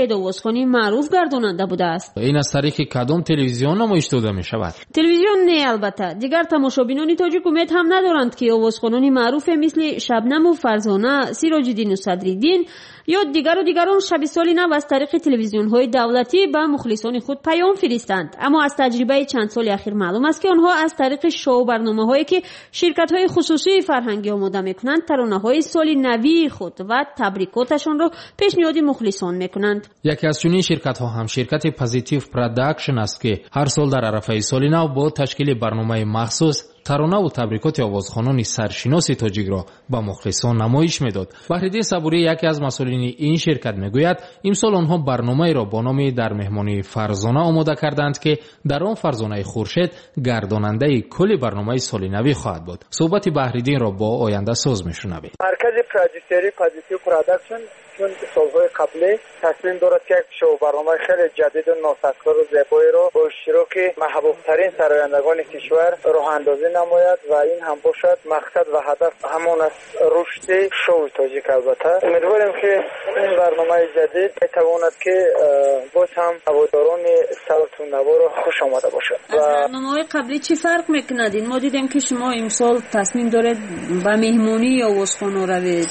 عوضخوانی معروف گرداننده بوده است. این از طریق کدام تلویزیون نمایش داده می شود؟ تلویزیون نه البته. دیگر تماشابینان تاجیک امید هم ندارند که عوضخوانان معروف مثل شبنم و فرزانه، سیراج الدین و صدرالدین یا دیگر و دیگران شب سال نو از طریق تلویزیون های دولتی به مخلصان خود پیام فرستند. اما از تجربه چند سال اخیر معلوم است که آنها از طریق شو برنامه هایی که شرکت های خصوصی فرهنگی آماده میکنند ترانه های سال نوی خود و تبریکاتشان را پیشنهاد مخلصان میکنند. یکی از چنین شرکت ها هم شرکت پازیتیو پروداکشن است که هر سال در عرفه سال نو با تشکیل برنامه مخصوص ترانه و تبریکات آوازخوانان سرشناس تاجیک را به مخلصان نمایش میداد. بهرالدین صبوری یکی از مسئولین این شرکت میگوید امسال آنها برنامه را با نام در مهمانی فرزانه آماده کردند که در آن فرزانه خورشید گرداننده کل برنامه سال نوی خواهد بود. صحبت بهرالدین را با آینده ساز میشنوید. مرکز پرودوسری پازیتیو پروداکشن چون سالهای قبلی تصمیم دارد که شو برنامه خیلی جدید و نوسازگار و زیبایی را با اشتراک محبوب ترین سرایندگان کشور راه اندازی نماید و این هم باشد مقصد و هدف همان است رشد شو تاجیک. البته امیدواریم که این برنامه جدید بتواند که باز هم هواداران سالتون نوا را خوش آمده باشد. از برنامه‌های قبلی چی فرق می‌کند؟ ما دیدیم که شما امسال تصمیم دارید به مهمانی یا عوضخوان روید.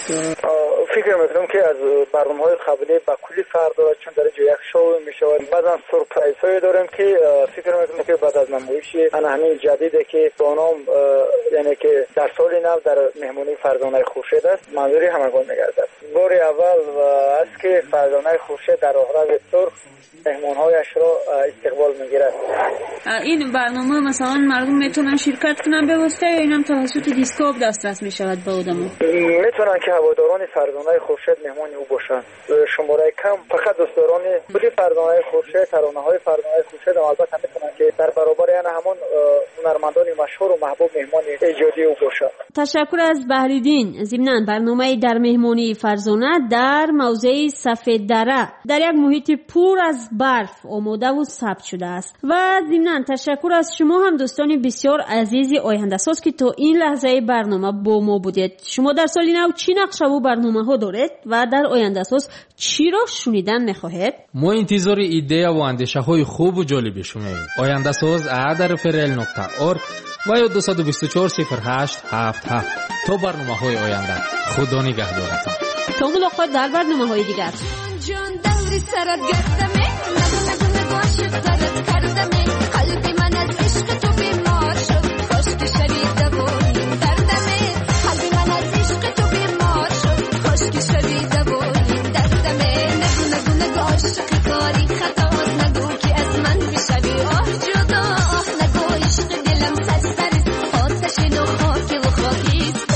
فکر میکنم که از برنامه‌های قبلی با کلی فرق دارد چون در اینجا یک شو میشود. بعضا سورپرایزهایی داریم که فکر میکنم که بعد از نمایش همین جدیده که با نام یعنی که در سال نو در مهمانی فرزانه خورشید است منظوری همگان میگردد. بار اول است که فرزانه خورشید در راهرو سرخ مهمانهایش را استقبال میگیرد. این برنامه مثلا مردم میتونن شرکت کنن به واسطه یا اینم توسط دیسکاپ دسترس میشود به آدمو؟ میتونن که هواداران فرزانه خورشید مهمان او باشند. شماره کم فقط دوستداران کلی فرزانه خورشید ترانه‌های فرزانه خورشید البته میتونن که در برابر یعنی همون هنرمندان مشهور و محبوب مهمان ایجادی او باشند. تشکر از بهرالدین. ضمناً برنامه در مهمانی فرزانه در موضع سفید دره در یک محیط پر از برف آماده و ثبت شده است. و ضمناً تشکر از شما هم دوستان بسیار عزیز آینده ساز که تا این لحظه برنامه با ما بودید. شما در سال نو چی نقشه و برنامه ها دارید و در آینده ساز چی را شنیدن میخواهید؟ ما انتظار ایده و اندیشه های خوب و جالب شماییم. آینده ساز ا در فرل نقطه اورگ و یا دو دو چهار صفر هشت هفت هفت تا برنامه های آینده. خدا نگهدارتان. تا ملاقات در برنامه های دیگر. جان دوری سرت گردمه نگو نگو نگو عاشق سرت کردمه قلبی من از عشق تو بیمار شد کاش که شوی دوایی دردمه قلبی من از عشق تو بیمار شد کاش که شوی دوایی دردمه نگو نگو نگو عاشق کاری خطاست نگو که از من بشوی آه جدا آه نگو عشق دلم تسترست آتش نو خاکی و خاکیست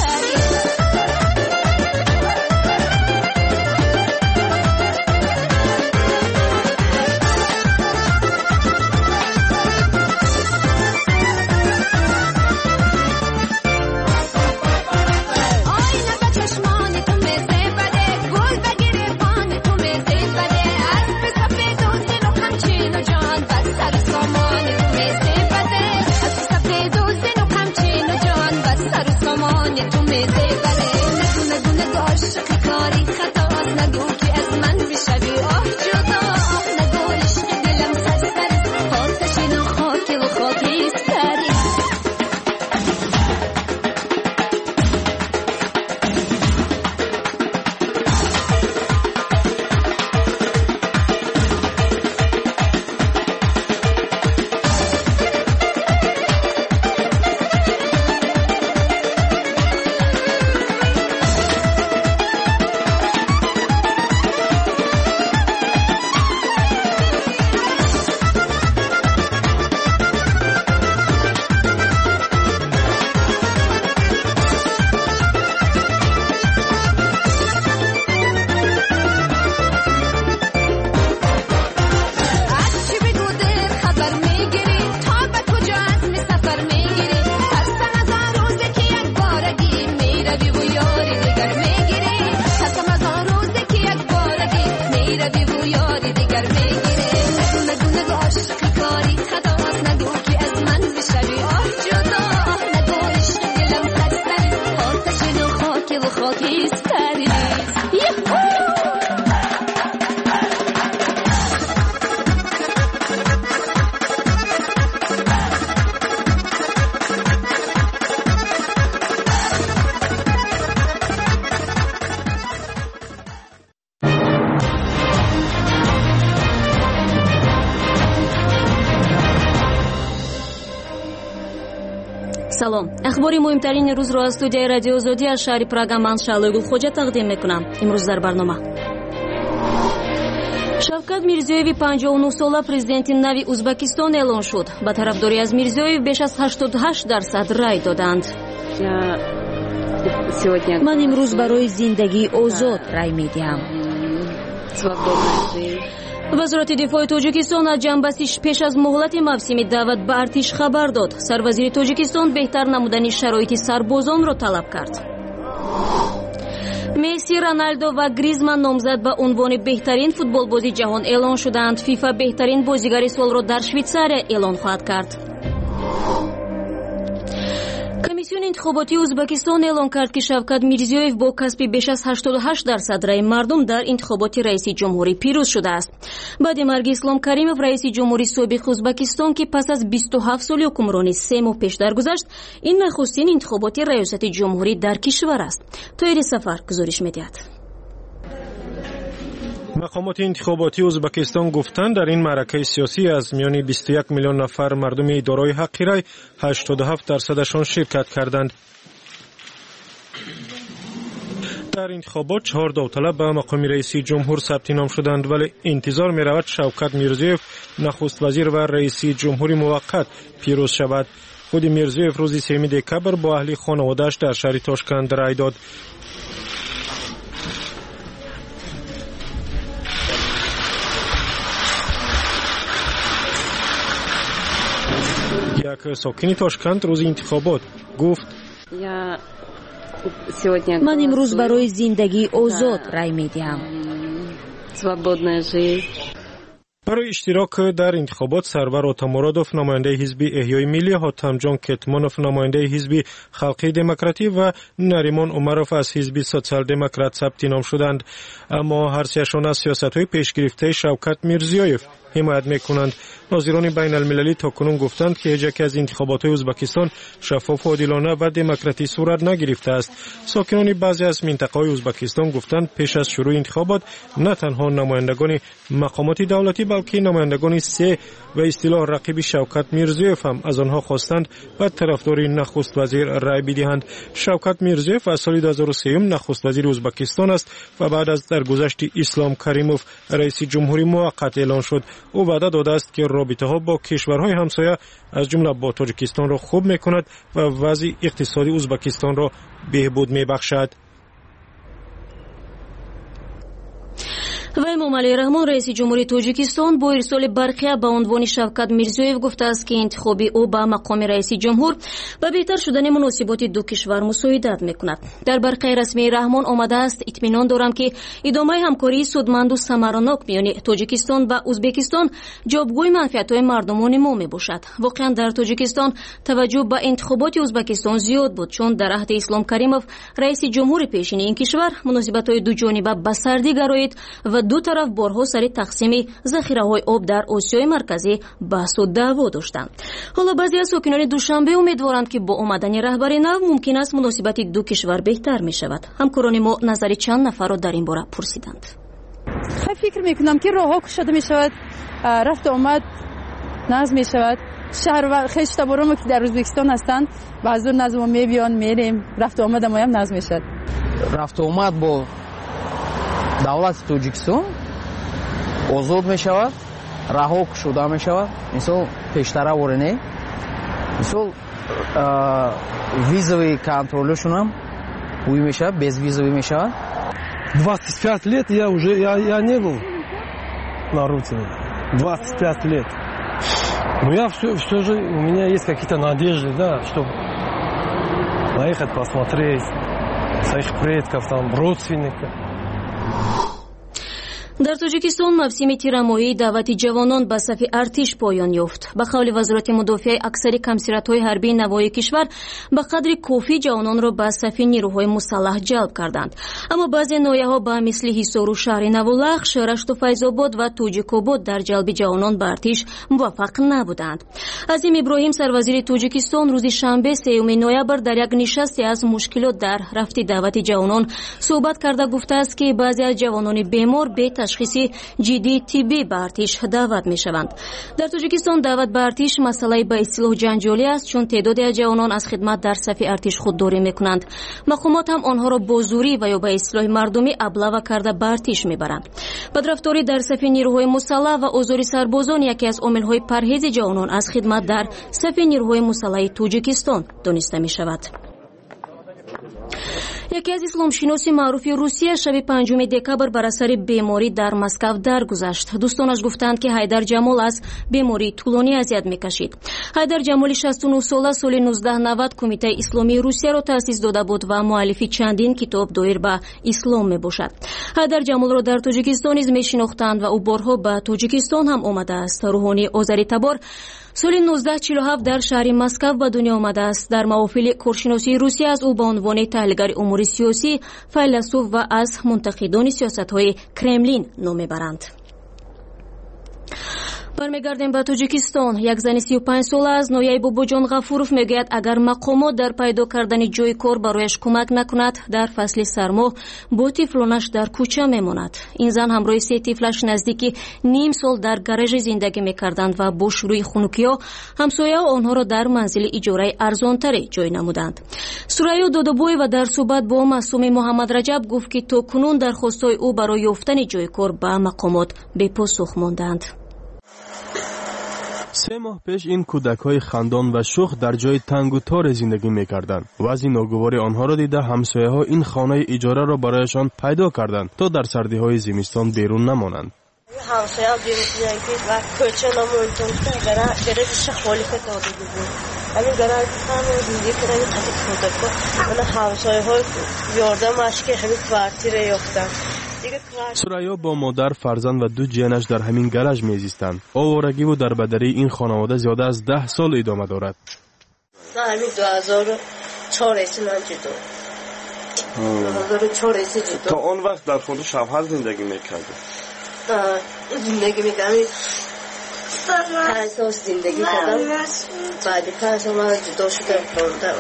салом. ахбори муҳимтарини рӯзро аз студияи радиои озодӣ аз шаҳри Прага ман Шаълои Гулхоҷа тақдим мекунам. имрӯз дар барнома Шавкат Мирзиёеви панҷоҳу нӯҳ сола президенти нави Узбекистон эълон шуд. ба тарафдорӣ аз Мирзиёев беш аз ҳаштоду ҳашт дарсад рай доданд. ман имрӯз барои зиндагии озод рай медиҳам. вазорати дифои Тоҷикистон аз ҷанбастиш пеш аз муҳлати мавсими даъват ба артиш хабар дод. Сарвазири Тоҷикистон беҳтар намудани шароити сарбозонро талаб кард. Месси, Роналдо ва Гризман номзад ба унвони беҳтарин футболбози ҷаҳон эълон шуданд. фифа беҳтарин бозигари солро дар Швейтсария эълон хоҳад кард. комиссиони интихоботии Узбекистон эълон кард ки Шавкат Мирзиёев бо касби беш аз ҳаштоду ҳашт дарсад раи мардум дар интихоботи раиси ҷумҳурӣ пирӯз шудааст. баъди марги Ислом Каримов раиси ҷумҳури собиқи Узбекистон ки пас аз бисту ҳафт соли ҳукмронӣ се моҳ пеш даргузашт, ин нахустин интихоботи раёсати ҷумҳурӣ дар кишвар аст. тоери сафар гузориш медиҳад. мақомоти интихоботии Узбекистон гуфтанд дар ин маъракаи сиёсӣ аз миёни бисту як миллион нафар мардуми дорои ҳаққи рай ҳаштоду ҳафт дарсадашон ширкат карданд. дар интихобот чаҳор довталаб ба мақоми раиси ҷумҳур сабти ном шуданд, вале интизор меравад Шавкат Мирзиёев нахуствазир ва раиси ҷумҳури муваққат пирӯз шавад. худи Мирзиёев рӯзи сеюми декабр бо аҳли хонаводааш дар шаҳри Тошканд рай дод. як сокини Тошканд рӯзи интихобот гуфт: ман имрӯз барои зиндагии озод рай медиҳам. барои иштирок дар интихобот Сарвар Отамурадов намояндаи ҳизби Эҳёи Миллӣ, Ҳотамҷон Кетмонов намояндаи ҳизби Халқии Демократӣ ва Наримон Умаров аз ҳизби Социал-демократ сабти ном шуданд. аммо ҳарсеашон аз сиёсатҳои пешгирифтаи Шавкат Мирзиёев ҳимоят мекунанд. нозирони байналмилалӣ токунун гуфтанд ки ҳеҷ яке аз интихоботҳои Ӯзбекистон шаффоф, одилона ва демократӣ сурат нагирифтааст. сокинони баъзе аз минтақаҳои Ӯзбекистон гуфтанд пеш аз шурӯъи интихобот на танҳо намояндагони мақомоти давлатӣ, балки намояндагони се ва истилоҳ рақиби Шавкат Мирзиёев ҳам аз онҳо хостанд ба тарафдори нахуст вазир рай бидиҳанд. Шавкат Мирзиёев аз соли ду ҳазору се нахуствазири Ӯзбекистон аст ва баъд аз даргузашти Ислом Каримов раиси ҷумҳури муваққат эълон шуд. ӯ ваъда додааст ки робитаҳо бо кишварҳои ҳамсоя аз ҷумла бо Тоҷикистонро хуб мекунад ва вазъи иқтисоди Ӯзбекистонро беҳбуд мебахшад. ва Эмомалӣ Раҳмон раиси ҷумҳури Тоҷикистон бо ирсоли барқия ба унвони Шавкат Мирзиёев гуфтааст ки интихоби ӯ ба мақоми раиси ҷумҳур ба беҳтар шудани муносиботи ду кишвар мусоидат мекунад. дар барқияи расмии Раҳмон омадааст: итминон дорам ки идомаи ҳамкории судманду самаранок миёни Тоҷикистон ва Узбекистон ҷобгӯи манфиатҳои мардумони мо мебошад. воқеан дар Тоҷикистон таваҷҷӯҳ ба интихоботи Узбекистон зиёд буд, чун дар аҳди Ислом Каримов раиси ҷумҳури пешини ин кишвар муносибатҳои дуҷониба ба сардӣ гароид ва ду тараф борҳо сари тақсими захираҳои об дар Осиёи марказӣ баҳсу даъво доштанд. ҳоло баъзе аз сокинони Душанбе умедворанд ки бо омадани раҳбари нав мумкин аст муносибати ду кишвар беҳтар мешавад. ҳамкорони мо назари чанд нафарро дар ин бора пурсиданд. фикр мекунам ки роҳҳо кушода мешавад, рафту омад назм мешавад. шаҳр ва хеле штаборомо ки дар Ӯзбекистон ҳастанд баъзур назмо мебиён, мерем, рафту омада моям назм мешавад. рафту омад бо давлати Тоҷикистон озод мешавад, раҳо кушода мешавад. мисол пештара ворене, мисол визовый контролёшон ҳам ҳуи мешавад, безвизовый мешавад. двадцать пять лет я уже я, я не был на родине. двадцать пять лет. Но я все, все же, у меня есть какие-то надежды, да, чтобы наехать посмотреть своих предков, там, родственников. дар Тоҷикистон мавсими тирамоҳии даъвати ҷавонон ба сафи артиш поён ёфт. ба қавли вазорати мудофиаи аксари камсиратҳои ҳарбии навоии кишвар ба қадри кофӣ ҷавононро ба сафи нирӯҳои мусаллаҳ ҷалб карданд. аммо баъзе ноҳияҳо ба мисли ҳисору шаҳри Навулахш, Рашту Файзобод ва Тоҷикобод дар ҷалби ҷавонон ба артиш муваффақ набуданд. Азим Иброҳим, сарвазири Тоҷикистон, рӯзи шанбе сеюми ноябр дар як нишасте аз мушкилот дар рафти даъвати ҷавонон суҳбат карда гуфтааст ки баъзе аз ҷавонони бемор беташ تشخیصی جدی طبی به ارتش دعوت میشوند. در تاجیکستان دعوت به ارتش مسئله به اصطلاح جنجالی است، چون تعدادی از جوانان از خدمت در صف ارتش خودداری میکنند. مقامات هم آنها را با زوری و یا به اصطلاح مردمی ابله کرده به ارتش میبرند. بدرفتاری در صف نیروهای مسلح و آزار سربازان یکی از عامل‌های پرهیز جوانان از خدمت در صف نیروهای مسلح تاجیکستان دانسته میشود. یکی از اسلامشناسی معروف روسیه شب پنجم دکبر بر اثر بیماری در مسکو درگذشت. دوستانش گفتند که حیدر جمال از بیماری طولانی اذیت میکشید. حیدر جمال شصت و نه ساله سال نوزده نود کمیته اسلامی روسیه را تأسیس داده بود و مؤلف چندین کتاب دایر به اسلام میباشد. حیدر جمال را در تاجیکستان نیز میشناختند و او بارها به تاجیکستان هم آمده است. روحانی آذری تبار سال نوزده چهل و هفت در شهر مسکو به دنیا آمده است. در محافل کارشناسی روسیه از او به عنوان تحلیلگر امور سیاسی، فیلسوف و از منتقدان سیاست‌های کرملین نام میبرند. برمیگردیم به تاجیکستان. یک زن سی و پنج ساله از نویای باباجان غفورов میگوید اگر مقامات در پیدا کردن جای کار برایش کمک نکند در فصل سرما با طفلانش در کوچه میماند. این زن همراه سه طفلش نزدیک نیم سال در گاراژ زندگی میکردند و با شروع خنکی‌ها همسایه آنها را در منزل اجاره ارزانتری جای نمودند. سوریا دادابوی و در صحبت با معصوم محمد رجب گفت که تا کنون درخواست‌های او برای یافتن جای کار به مقامات بی پاسخ ماندند. سه ماه پیش این کودک‌های خندان و شوخ در جای تنگ و تار زندگی می‌کردند. وضع ناگوار آنها را دیده همسایه‌ها این خانه اجاره را برایشان پیدا کردند تا در سردی‌های زمستان بیرون نمانند. همسایه‌ها بیرون و کوچه نموندن که برای گرایش خالی داده بود. همین گرای همون زندگی کردن قطع کودک‌ها من همسایه‌ها یاردمش که همین کوارتیر یافتن. سوریا با مادر، فرزند و دو جیانش در همین گاراژ میزیستند. آوارگی و دربدری این خانواده زیاده از ده سال ادامه دارد. نه همین دو هزار و چهار ایسان جدو. دو هزار و چهار ایسان جدو. تا اون وقت در خونه شوهر زندگی میکرده؟ زندگی میکردم. پنج سال زندگی کردم. بعدی پنج سال من جدا شدم خونده.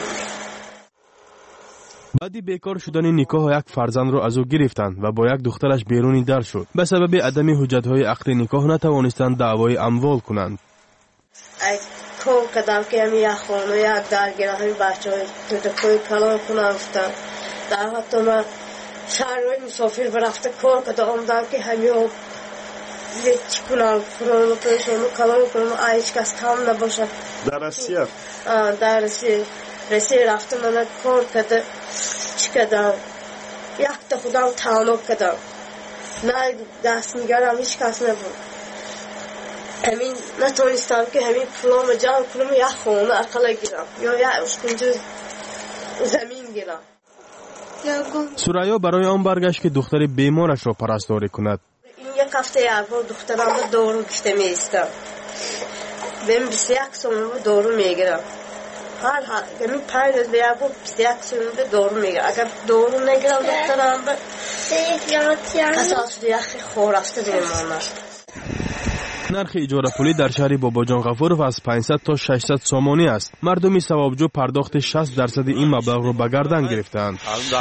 بعدی بیکار شدن نکاح یک فرزند را از او گرفتند و با یک دخترش بیرونی در شد. به سبب عدم حجت‌های عقد نکاح نتوانستند دعوای اموال کنند. کار کردم که همین یک خانه یک درگیر همین بچه‌های تودکوی کلام کنم گفتن. در حتی من شهرهای مسافر برفته کار کردم آمدم که همین ها چی کنم فرانو پرشونو کلام کنم هیچ کس کم نباشد. در روسیه؟ در روسیه. رسیه رفتم من کار کردم چی کردم یک تا خودم تنها کردم نه دست میگرم هیچ کس نبود همین نتونستم که همین پولام جمع کنم یک خونه اقلا گیرم یا یک اسکنجه زمین گیرم. سوریا برای آن برگشت که دختر بیمارش را پرستاری کند. این یک هفته یک بار دخترم رو دارو کشته میستم بهم بیست و یک سوم دارو میگیرم هر حال یعنی پنج از بیابو بیست و یک سوم دارو میگیرم اگر دارو نگیرم دخترم به کساس دیگه خور رفته بیمانم. نرخ اجاره پولی در شهر باباجان غفورov از پانصد تا ششصد سامانی است. مردمی ثوابجو پرداخت شصت درصد این مبلغ را به گردن گرفتند.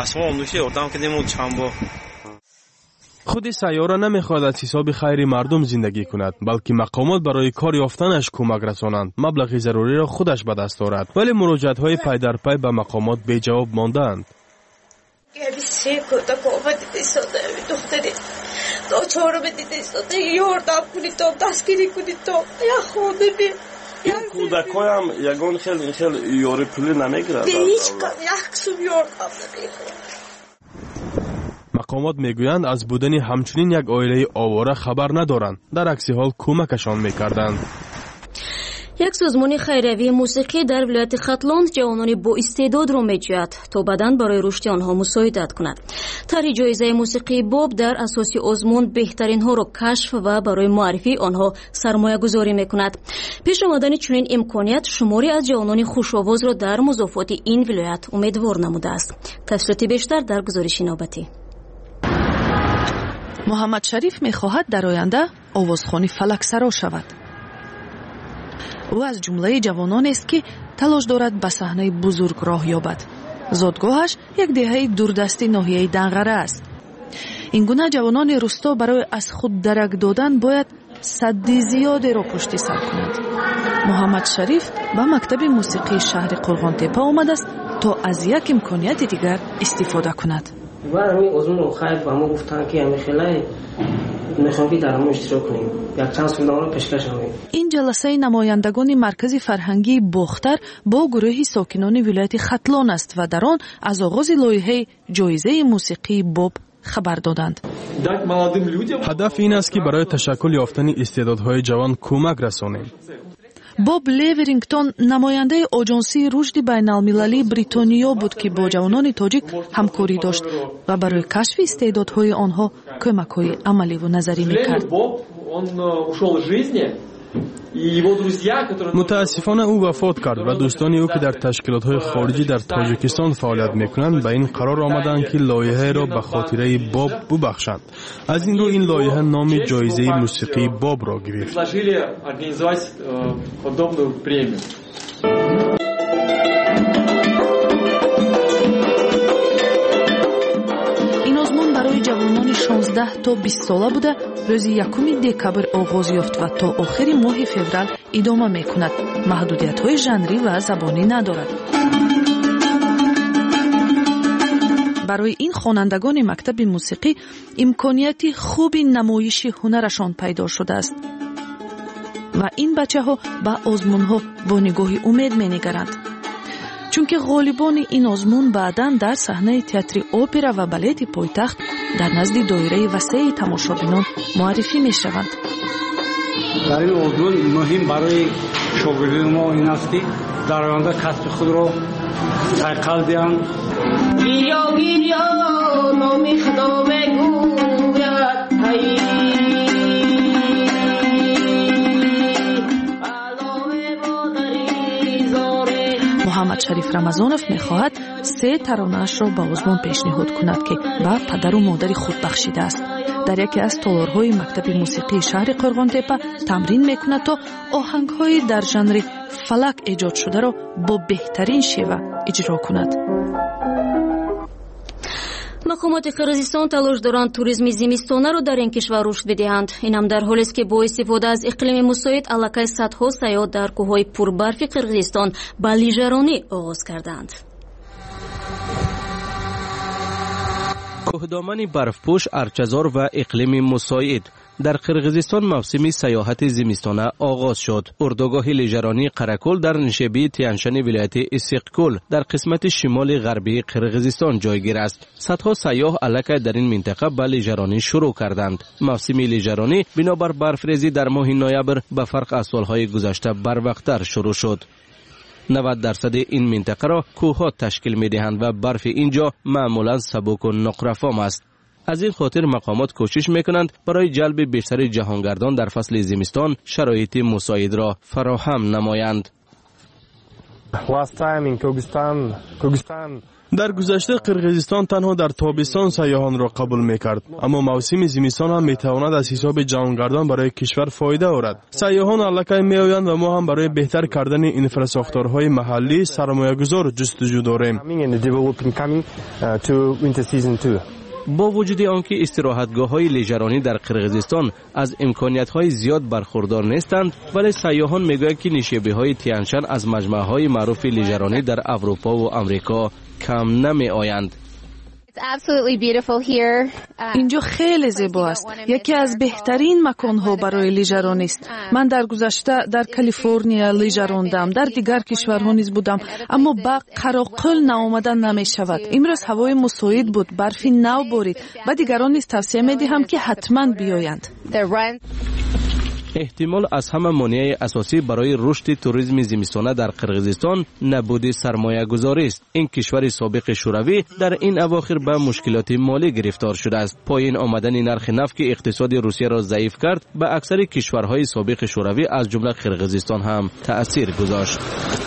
خود سیاره نمیخواهد از حساب خیر مردم زندگی کند، بلکه مقامات برای کار یافتنش کمک رسانند. مبلغ ضروری را خودش به دست دارد، ولی مراجعت های پی در پی به مقامات بی جواب ماندند. تو چهارو بدید ایستاده یاردم کنید تو دستگیری کنید تو یا خونه بی این کودک های هم یکان خیلی خیلی یاری پولی نمیگیرد به هیچ کم یک سوم یاردم نمیگیرد. مقامات میگویند از بودن همچنین یک عائله آواره خبر ندارند، در عکس حال کمکشان میکردند. یک سازمان خیریه موسیقی در ولایت ختلاند جوانان با استعداد را میجوید تا بعداً برای رشد آنها مساعدت کند. طرح جایزه موسیقی باب در اساس آزمون بهترین ها را کشف و برای معرفی آنها سرمایه گذاری میکند. پیش آمدن چنین امکانیت شماری از جوانان خوش‌آواز را در مضافات این ولایت امیدوار نموده است. تفصیلات بیشتر در گزارش نوبتی. محمد شریف می‌خواهد در آینده آوازخوانی فلکسرا شود. او از جمله جوانان است که تلاش دارد به صحنه بزرگ راه یابد. زادگاهش یک دهه دوردستی ناحیه دنغره است. ин гуна ҷавонони рӯсто барои аз худ дарак додан бояд садди зиёдеро пушти сар кунанд. муҳаммад шариф ба мактаби мусиқии шаҳри қурғонтепа омадааст то аз як имконияти дигар истифода кунад. барами озмун хайф ба мо гуфтанд ки амихелай мехоҳам ки дар мо иштирок кунем, якчанд сувдаро пешкаш намоем. ин ҷаласаи намояндагони маркази фарҳангии бохтар бо гурӯҳи сокинони вилояти хатлон аст ва дар он аз оғози лоиҳаи ҷоизаи мусиқии боб хабар доданд. ҳадаф ин аст ки барои ташаккул ёфтани истеъдодҳои ҷавон кӯмак расонем. боб леверингтон намояндаи оҷонсии рушди байналмилалии бритониё буд ки бо ҷавонони тоҷик ҳамкорӣ дошт ва барои кашфи истеъдодҳои онҳо кӯмакҳои амаливу назарӣ мекард. мутаассифона ӯ вафот кард ва дӯстони ӯ ки дар ташкилотҳои хориҷӣ дар тоҷикистон фаъолият мекунанд ба ин қарор омаданд ки лоиҳаеро ба хотираи боб бубахшанд. аз ин рӯ ин лоиҳа номи ҷоизаи мусиқии бобро гирифт. ҷавонони шонздаҳ то бист сола буда рӯзи якуми декабр оғоз ёфт ва то охири моҳи феврал идома мекунад. маҳдудиятҳои жанрӣ ва забонӣ надорад. барои ин хонандагони мактаби мусиқӣ имконияти хуби намоиши ҳунарашон пайдо шудааст ва ин бачаҳо ба озмунҳо бо нигоҳи умед менигаранд. чунки ғолибони ин озмун баъдан дар саҳнаи театри опера ва балети пойтахт дар назди доираи васеи тамошобинон муаррифӣ мешаванд. дар ин озмун муҳим барои шогирдони мо ин аст ки дар оянда касби худро сайқал диҳанд. гирё гирё номи худо мегӯяд муҳаммад шариф рамазонов мехоҳад се таронаашро ба озмон пешниҳод кунад ки ба падару модари худ бахшидааст. дар яке аз толорҳои мактаби мусиқии шаҳри қурғонтепа тамрин мекунад то оҳангҳои дар жанри фалак эҷод шударо бо беҳтарин шева иҷро кунад. мақомоти қирғизистон талош доранд туризми зимистонаро дар ин кишвар рушд бидиҳанд. инам дар ҳолест ки бо истифода аз иқлими мусоид аллакай садҳо сайёҳ дар кӯҳҳои пурбарфи қирғизистон ба лижаронӣ оғоз карданд. кӯҳдомани барфпӯш, арчазор ва иқлими мусоид. дар қирғизистон мавсими сайёҳати зимистона оғоз шуд. урдугоҳи лижаронии Қаракӯл дар нишебии Тияншани вилояти Исиқкӯл дар қисмати шимоли ғарбии Қирғизистон ҷойгир аст. садҳо сайёҳ аллакай дар ин минтақа ба лижаронӣ шурӯъ карданд. мавсими лижаронӣ бинобар барфрезӣ дар моҳи ноябр ба фарқ аз солҳои гузашта барвақттар шурӯъ шуд. навад дарсади ин минтақаро кӯҳҳо ташкил медиҳанд ва барфи ин ҷо маъмулан сабуку нуқрафом аст. аз ин хотир мақомот кӯшиш мекунанд барои ҷалби бештари ҷаҳонгардон дар фасли зимистон шароити мусоидро фароҳам намоянд. дар гузашта қирғизистон танҳо дар тобистон сайёҳонро қабул мекард, аммо мавсими зимистон ҳам метавонад аз ҳисоби ҷаҳонгардон барои кишвар фоида орад. сайёҳон аллакай меоянд ва мо ҳам барои беҳтар кардани инфраструктураҳои маҳаллӣ сармоягузор ҷустуҷӯ дорем. бо вуҷуди он ки истироҳатгоҳҳои лижаронӣ дар қирғизистон аз имкониятҳои зиёд бархурдор нестанд, вале сайёҳон мегӯянд ки нишебиҳои Тияншан аз маҷмӯъаҳои маъруфи лижаронӣ дар Аврупо ва Амрико кам намеоянд. инҷо хеле зебо аст. яке аз беҳтарин маконҳо барои лижаронист. ман дар гузашта дар Калифорния лижарондам, дар дигар кишварҳо низ будам, аммо ба Қароқӯл наомадан намешавад. имрӯз ҳавои мусоид буд, барфи нав борид. ба дигарон низ тавсия медиҳам ки ҳатман биёянд. эҳтимол аз ҳама монеаи асосӣ барои рушди туризми зимистона дар Қирғизистон набуди сармоягузорист. ин кишвари собиқи шӯравӣ дар ин авохир ба мушкилоти молӣ гирифтор шудааст. поин омадани нархи нафт ки иқтисоди Русияро заиф кард, ба аксари кишварҳои собиқи шӯравӣ аз ҷумла Қирғизистон ҳам таъсир гузошт.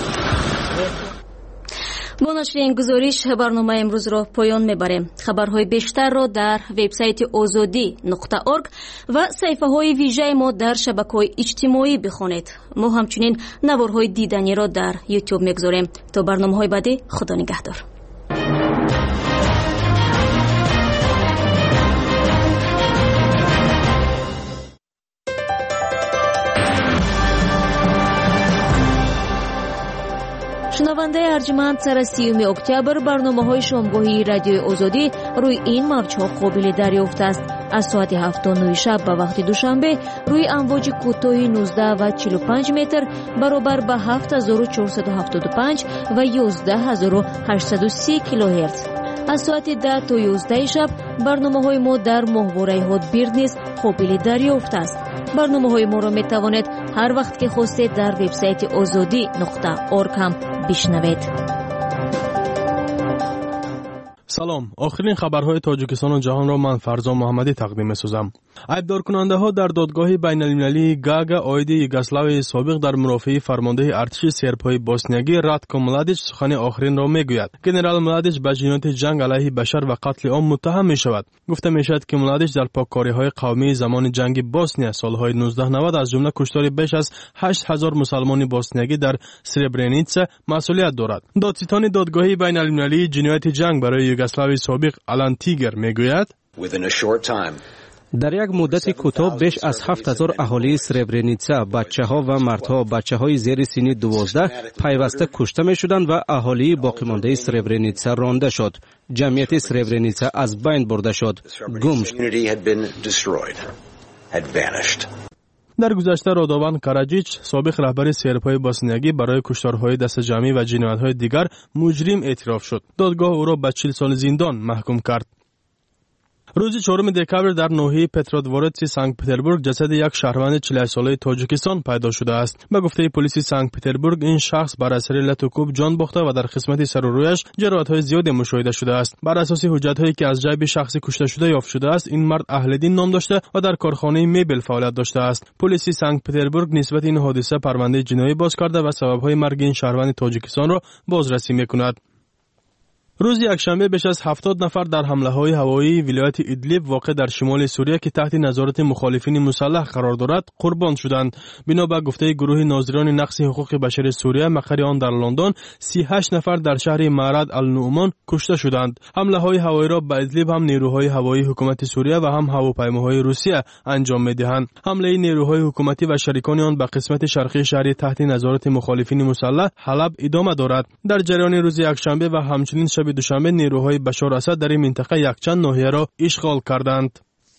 бо нашри ин гузориш барномаи имрӯзро поён мебарем. хабарҳои бештарро дар вебсайти озодӣ нуқта орг ва саҳифаҳои вижаи мо дар шабакаҳои иҷтимоӣ бихонед. мо ҳамчунин наворҳои диданиро дар ютуб мегузорем. то барномаҳои баъдӣ, худо нигаҳдор. шунавандаи арҷманд сара сиюми октябр барномаҳои шомгоҳии радиои озодӣ рӯи ин мавҷҳо қобили дарёфт аст. аз соати ҳафт та нӯ шаб ба вақти душанбе рӯи амвоҷи кӯтоҳи нуздаҳ ва чилу панҷ метр баробар ба ҳафт ҳазору чорсаду ҳафтоду панҷ ва ёздаҳ ҳазору ҳаштсаду си килоҳерц. аз соати даҳ то ёздаҳи шаб барномаҳои мо дар моҳвораи ҳотбирд низ қобили дарёфт аст. барномаҳои моро метавонед ҳар вақт ки хостед дар вебсайти озодӣ нуқта орг ҳам бишнавед. салом, охирин хабарҳои тоҷикистону ҷаҳонро ман Фарзон Муҳаммадӣ тақдим месозам. айбдоркунандаҳо дар додгоҳи байналмилалии Гага оиди Югославияи собиқ дар мурофиаи фармондеҳи артиши сербҳои боснягӣ Ратко Младич сухани охиринро мегӯяд. Генерал Младич ба ҷинояти ҷанг алайҳи башар ва қатли ом муттаҳам мешавад. гуфта мешавад ки Младич дар поккориҳои қавмии замони ҷанги Босния солҳои нуздаҳ навад аз ҷумла куштори беш аз ҳашт ҳазор мусалмони боснягӣ дар Сребреница масъулият дорад. додситони додгоҳи байналмилалии ҷинояти ҷанг барои Югославияи собиқ Алан Тигер мегӯяд: дар як муддати кӯтоҳ беш аз ҳафт ҳазор аҳолии Сребреница, бачаҳо ва мардҳо, бачаҳои зери синни дувоздаҳ пайваста кушта мешуданд ва аҳолии боқимондаи Сребреница ронда шуд. ҷамъияти Сребреница аз байн бурда шуд, гум шуд. дар гузашта Родован Караҷич, собиқ раҳбари сербҳои боснягӣ, барои кушторҳои дастаҷамъӣ ва ҷиноятҳои дигар муҷрим эътироф шуд. додгоҳ ӯро ба чил соли зиндон маҳкум кард. рӯзи чорум декабр дар ноҳияи Петродвореци Санкт-Петербург ҷасади як шаҳрванди чил и ҳашт солаи Тоҷикистон пайдо шудааст. ба гуфтаи полиси Санкт-Петербург, ин шахс бар асари лату кӯб ҷон бохта ва дар қисмати сару рӯяш ҷароҳатҳои зиёде мушоҳида шудааст. бар асоси ҳуҷҷатҳое ки аз ҷайби шахси кушташуда ёфт шудааст, ин мард Аҳлиддин ном дошта ва дар корхонаи мебел фаъолият доштааст. полиси Санкт-Петербург нисбати ин ҳодиса парвандаи ҷиноӣ боз карда ва сабабҳои марги ин шаҳрванди Тоҷикистонро бозрасӣ мекунад. рӯзи якшанбе беш аз ҳафтод нафар дар ҳамлаҳои ҳавоии вилояти Идлиб воқеъ дар шимоли Сурия ки таҳти назорати мухолифини мусаллаҳ қарор дорад, қурбон шуданд. бино ба гуфтаи гурӯҳи нозирони нақси ҳуқуқи башари Сурия, мақари он дар Лондон, си и ҳашт нафар дар шаҳри Маърад ал-Нуъмон кушта шуданд. ҳамлаҳои ҳавоиро ба Идлиб ҳам нерӯҳои ҳавоии ҳукумати Сурия ва ҳам ҳавопаймоҳои Русия анҷом медиҳанд. ҳамлаи нерӯҳои ҳукуматӣ ва шарикони он ба қисмати шарқии шаҳри таҳти назорати мухолифини мусаллаҳ Ҳалаб идома дорад. дар ҷараёни рӯзи якшанбе ва ҳамчунин шаби душанбе нерӯҳои Башор Асад дар ин минтақа якчанд ноҳияро ишғол карданд.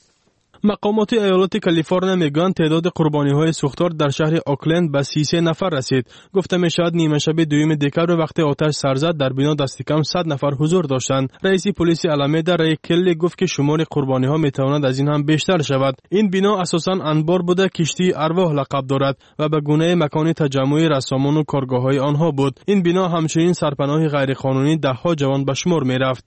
мақомоти аёлоти Калифорния мегӯянд теъдоди қурбониҳои сӯхтор дар шаҳри Окленд ба си и се нафар расид. гуфта мешавад нимашаби дуюми декабр вақте оташ сар зад дар бино дасти кам сад нафар ҳузур доштанд. раиси полиси Аламеда Рэй Келли гуфт ки шумори қурбониҳо метавонад аз ин ҳам бештар шавад. ин бино асосан анбор буда киштии арвоҳ лақаб дорад ва ба гунаи макони таҷаммӯи рассомону коргоҳҳои онҳо буд. ин бино ҳамчунин сарпаноҳи ғайриқонунӣ даҳҳо ҷавон ба шумор мерафт.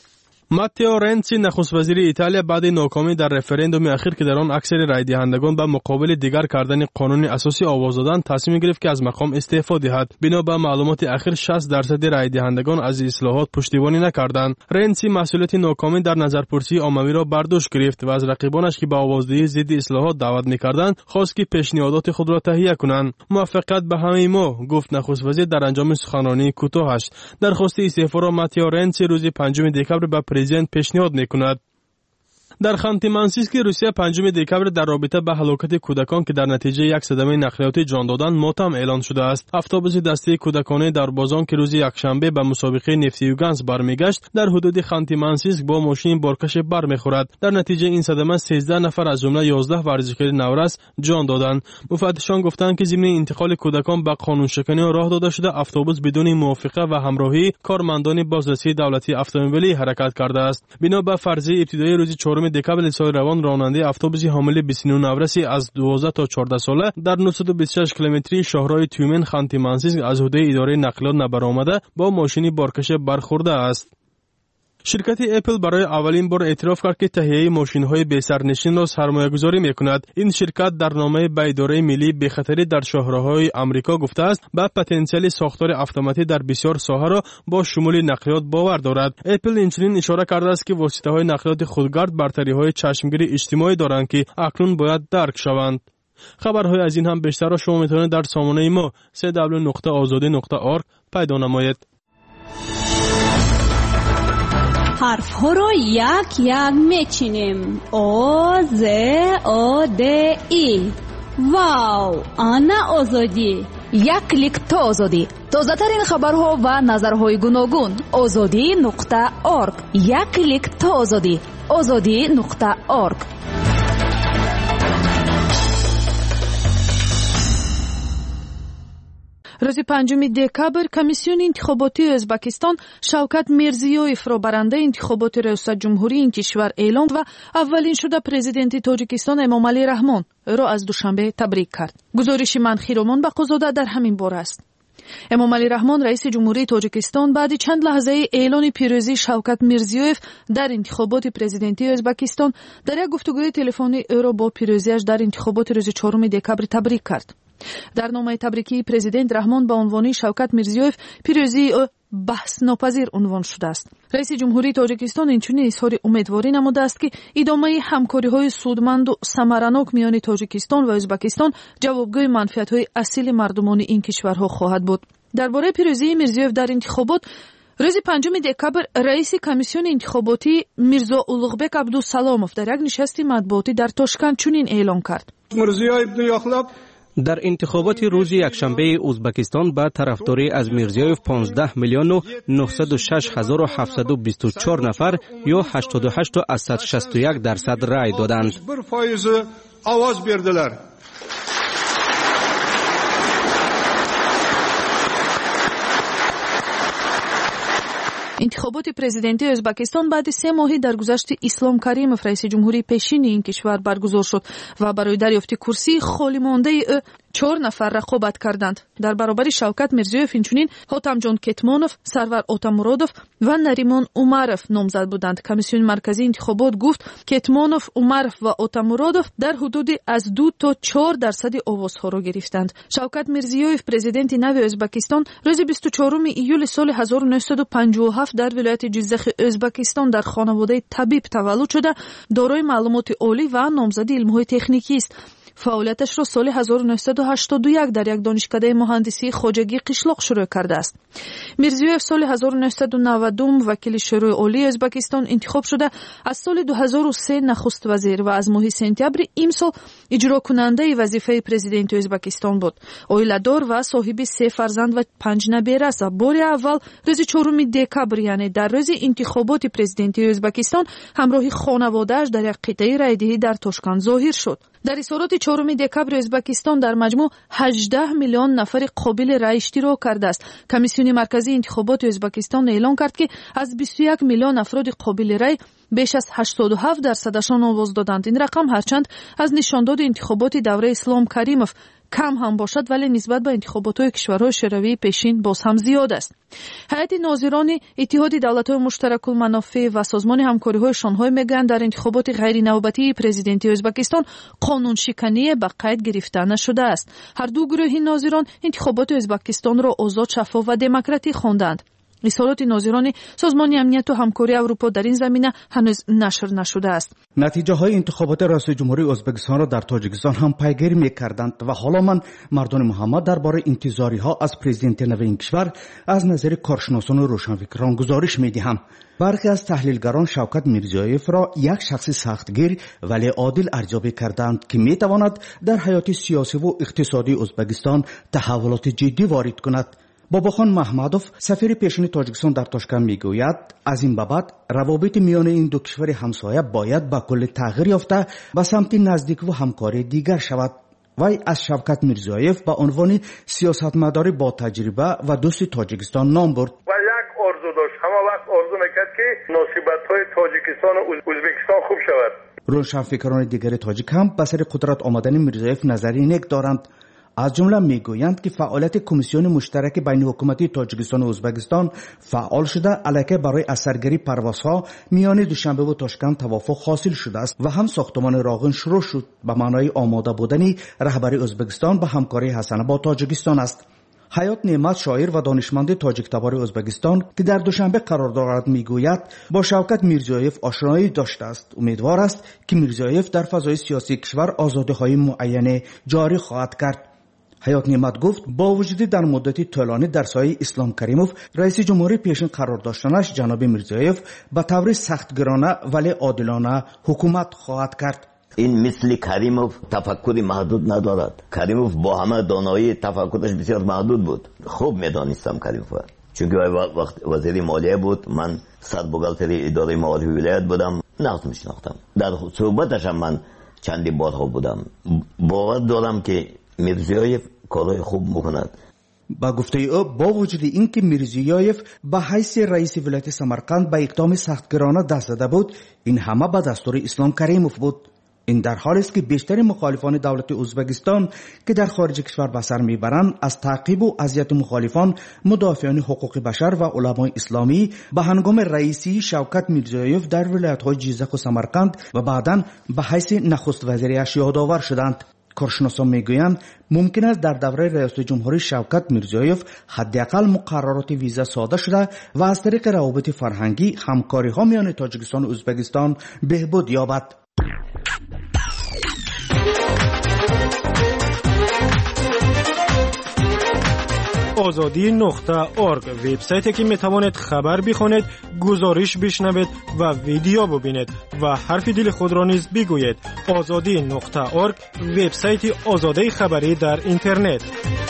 Маттео Ренци, нахуствазири Италия, баъди нокомӣ дар референдуми ахир ки дар он аксари райдиҳандагон ба муқобили дигар кардани қонуни асосӣ овоз доданд, тасмим гирифт ки аз мақом истеъфо диҳад. бино ба маълумоти ахир, шаст дарсади райдиҳандагон аз ислоҳот пуштивонӣ накарданд. Ренци масъулияти нокомӣ дар назарпурсии оммавиро бар дӯш гирифт ва аз рақибонаш ки ба овоздиҳии зидди ислоҳот даъват мекарданд, хост ки пешниҳодоти худро таҳия кунанд. муваффақият ба ҳамаи мо, гуфт нахуствазир дар анҷоми суханронии кӯтоҳаш. дархости истеъфоро Маттео Ренци рӯзи панҷуми декабр ба президент пешниҳод мекунад. дар Ханти-Мансийски Русия панҷуми декабр дар робита ба ҳалокати кӯдакон ки дар натиҷаи як садамаи нақлиётӣ ҷон доданд мотам эълон шудааст. автобуси дастии кӯдаконаи дарбозон ки рӯзи якшанбе ба мусобиқаи нефти Юганс бармегашт, дар ҳудуди Ханти-Мансийск бо мошини боркаши бар мехӯрад. дар натиҷаи ин садама сездах нафар аз ҷумла ёздаҳ варзишгари наврас ҷон доданд. муфаттишон гуфтанд ки зимни интиқоли кӯдакон ба қонуншиканиҳо роҳ дода шуда, автобус бидуни мувофиқа ва ҳамроҳии кормандони бозрасии давлатии автомобилӣ ҳаракат кардааст. бино ба фарзияи ибтидои рӯзи чорум декабр соли равон, ронандаи автобуси ҳомили бисту нӯ навраси аз дувоздаҳ то чордаҳ сола дар нӯҳсаду бисту шаш километрии шоҳроҳи Тюмен, Ханти-Мансийск аз ҳудуди идораи нақлиёт набаромада бо мошини боркаша бархӯрдааст. ширкати Apple барои аввалин бор эътироф кард ки таҳияи мошинҳои бесарнишинро сармоягузорӣ мекунад. ин ширкат дар номаи ба идораи миллии бехатарӣ дар шоҳраҳои Амрико гуфтааст, ба потенсиали сохтори автоматӣ дар бисёр соҳаро бо шумули нақлиёт бовар дорад. Apple инчунин ишора кардааст ки воситаҳои нақлиёти худгард бартариҳои чашмгири иҷтимоӣ доранд ки акнун бояд дарк шаванд. хабарҳои аз ин ҳам бештарро шумо метавонед дар сомонаи мо дабл ю дабл ю дабл ю нуқта озодӣ нуқта орг пайдо намоед. ҳарфҳоро як як мечинем. о з о д и. вау, ана озодӣ. як клик то озодӣ. тозатарин хабарҳо ва назарҳои гуногун. озодӣ нуқта орг. як клик то озодӣ. озодӣ нуқта орг. рӯзи панҷуми декабр комиссиони интихоботии ӯзбекистон Шавкат Мирзиёевро барандаи интихоботи риёсатҷумҳурии ин кишвар эълон ва аввалиншуда президенти Тоҷикистон Эмомалӣ Раҳмон ӯро аз душанбе табрик кард. гузориши ман Хиромон Бақозода дар ҳамин бора аст. Эмомалӣ Раҳмон раиси ҷумҳурии Тоҷикистон баъди чанд лаҳзаи эълони пирӯзии Шавкат Мирзиёев дар интихоботи президентии Ӯзбекистон дар як гуфтугӯи телефонӣ ӯро бо пирӯзиаш дар интихоботи рӯзи чоруми декабр табрик кард. дар номаи табрикии президент Раҳмон ба унвони Шавкат Мирзиёев пирӯзии ӯ баҳснопазир унвон шудааст. раиси ҷумҳурии Тоҷикистон инчунин изҳори умедворӣ намудааст ки идомаи ҳамкориҳои судманду самаранок миёни Тоҷикистон ва Ӯзбекистон ҷавобгӯи манфиатҳои асили мардумони ин кишварҳо хоҳад буд. дар бораи пирӯзии Мирзиёев дар интихобот рӯзи панҷуми декабр раиси комиссиони интихоботӣ Мирзо Улуғбек Абдусаломов дар як нишасти матбуотӣ дар Тошкент чунин эълон кард: дар интихоботи рӯзи якшанбеи Ӯзбекистон ба тарафдорӣ аз Мирзиёев понздаҳ миллиону нӯҳсаду шаш ҳазору ҳафтсаду бисту чор нафар ё ҳаштоду ҳашт аз сад шасту як дарсад рай доданд. интихоботи президентии Ӯзбекистон баъди се моҳӣ дар гузашти Ислом Каримов раиси ҷумҳурии пешини ин кишвар баргузор шуд ва барои дарёфти курсии холимондаи ӯ чор нафар рақобат карданд. дар баробари Шавкат Мирзиёев инчунин Ҳотамҷон Кетмонов, Сарвар Отамуродов ва Наримон Умаров номзад буданд. комиссиони марказии интихобот гуфт Кетмонов, Умаров ва Отамуродов дар ҳудуди аз ду то чор дарсади овозҳоро гирифтанд. Шавкат Мирзиёев президенти нави Ӯзбекистон рӯзи бисту чоруми июли соли ҳазору нӯҳсаду панҷоҳу ҳафт дар вилояти Ҷиззахи Ӯзбекистон дар хонаводаи табиб таваллуд шуда дорои маълумоти олӣ ва номзади илмҳои техникист. фаъолияташро соли ҳазору нӯҳсаду ҳаштоду як дар як донишкадаи муҳандисии хоҷагии қишлоқ шурӯъ кардааст. Мирзиёев соли ҳазору нӯҳсаду навадум вакили шӯрои олии Ӯзбекистон интихоб шуда аз соли ду ҳазору се нахуст вазир ва аз моҳи сентябри имсол иҷрокунандаи вазифаи президенти Ӯзбекистон буд. оиладор ва соҳиби се фарзанд ва панҷ набера аст ва бори аввал рӯзи чоруми декабр яъне дар рӯзи интихоботи президентии Ӯзбекистон ҳамроҳи хонаводааш дар як қитъаи райдиҳӣ дар Тошкент зоҳир шуд. дар исороти чоруми декабри Ӯзбекистон дар маҷмӯъ ҳаждаҳ миллион нафари қобили рай иштирок кардааст. комиссиони марказии интихоботи Ӯзбекистон эълон кард ки аз бисту як миллион афроди қобили рай беш аз ҳаштоду ҳафт дарсадашон овоз доданд. ин рақам ҳарчанд аз нишондоди интихоботи давраи Ислом Каримов кам ҳам бошад, вале нисбат ба интихоботҳои кишварҳои шӯравии пешин боз ҳам зиёд аст. ҳайати нозирони Иттиҳоди давлатҳои муштаракулманофеъ ва созмони ҳамкориҳои шонҳой мегӯянд дар интихоботи ғайринавбатии президентии Ӯзбекистон қонуншикание ба қайд гирифта нашудааст. ҳарду гурӯҳи нозирон интихоботи Ӯзбекистонро озод, шаффоф ва демократӣ хонданд. изҳороти нозирони созмони амнияту ҳамкории Аврупо дар ин замина ҳанӯз нашр нашудааст. натиҷаҳои интихоботи раиси ҷумҳурии Ӯзбекистонро дар Тоҷикистон ҳам пайгирӣ мекарданд ва ҳоло ман Мардони Муҳаммад дар бораи интизориҳо аз президенти нави ин кишвар аз назари коршиносону рӯшанфикрон гузориш медиҳам. бархе аз таҳлилгарон Шавкат Мирзиёевро як шахси сахтгир вале одил арзёбӣ карданд ки метавонад дар ҳаёти сиёсиву иқтисодии Ӯзбекистон таҳаввулоти ҷиддӣ ворид кунад. бобохон Маҳмадов, сафири пешини Тоҷикистон дар Тошкент мегӯяд, аз ин ба баъд равобити миёни ин ду кишвари ҳамсоя бояд ба кулли тағйир ёфта ба самти наздикиву ҳамкории дигар шавад. вай аз Шавкат Мирзиёев ба унвони сиёсатмадори бо таҷриба ва дӯсти Тоҷикистон ном бурд. ва як орзу дошт, ҳама вақт орзу мекард ки муносибатҳои Тоҷикистон ва Ӯзбекистон хуб шавад. рӯшанфикрони дигари тоҷик ҳам ба сари қудрат омадани Мирзиёев назарии нек доранд. аз ҷумла мегӯянд ки фаъолияти комиссиони муштараки байни ҳукумати Тоҷикистону Ӯзбекистон фаъол шуда аллакай барои асаргирӣ парвозҳо миёни Душанбеву Тошкент тавофуқ ҳосил шудааст ва ҳам сохтмони роғин шурӯъ шуд ба маънои омода будани раҳбари Ӯзбекистон ба ҳамкории ҳасана бо Тоҷикистон аст. ҳаёт Неъмат, шоир ва донишманди тоҷиктабори Ӯзбекистон ки дар Душанбе қарор дорад, мегӯяд бо Шавкат Мирзиёев ошноӣ доштааст. умедвор аст ки Мирзиёев дар фазои сиёсии кишвар озодиҳои муайяне ҷорӣ хоҳад кард. ҳаёт Неъмат гуфт бо вуҷуди дар муддати тӯлонӣ дар сояи Ислом Каримов раиси ҷумҳурии пешин қарор доштанаш ҷаноби Мирзиёев ба таври сахтгирона вале одилона ҳукумат хоҳад кард. این مثل کریموف تفکری محدود ندارد. کریموف با همه دانایی تفکرش بسیار محدود بود. خوب میدانستم کریموف، چون وقت وزیر مالیه بود، من سربگالتری اداره مالی ولایت بودم، نقد میشناختم. در صحبتش هم من چندی بارها بودم. باور دارم که میرزیایف کارهای خوب میکند. با گفته او با وجود اینکه میرزیایف به حیث رئیس ولایت سمرقند به اقدام سختگیرانه دست زده بود، این همه به دستور اسلام کریموف بود. این در حالی است که بیشتر مخالفان دولت ازبکستان که در خارج کشور به سر میبرند از تعقیب و اذیت مخالفان، مدافعان حقوق بشر و علمای اسلامی به هنگام رئیسی شوکت میرزیایف در ولایت‌های جیزک و سمرقند و بعداً به حیث نخست وزیرش یادآور شدند. کارشناسان میگویند ممکن است در دوره ریاست جمهوری شوکت میرزیایف حداقل مقررات ویزا ساده شده و از طریق روابط فرهنگی همکاری ها میان تاجیکستان و ازبکستان بهبود یابد. آزادی نقطه ارگ وبسایتی که میتوانید خبر بخونید، گزارش بشنوید و ویدیو ببینید و حرف دل خود را نیز بگویید. آزادی نقطه ارگ وبسایت آزادی خبری در اینترنت.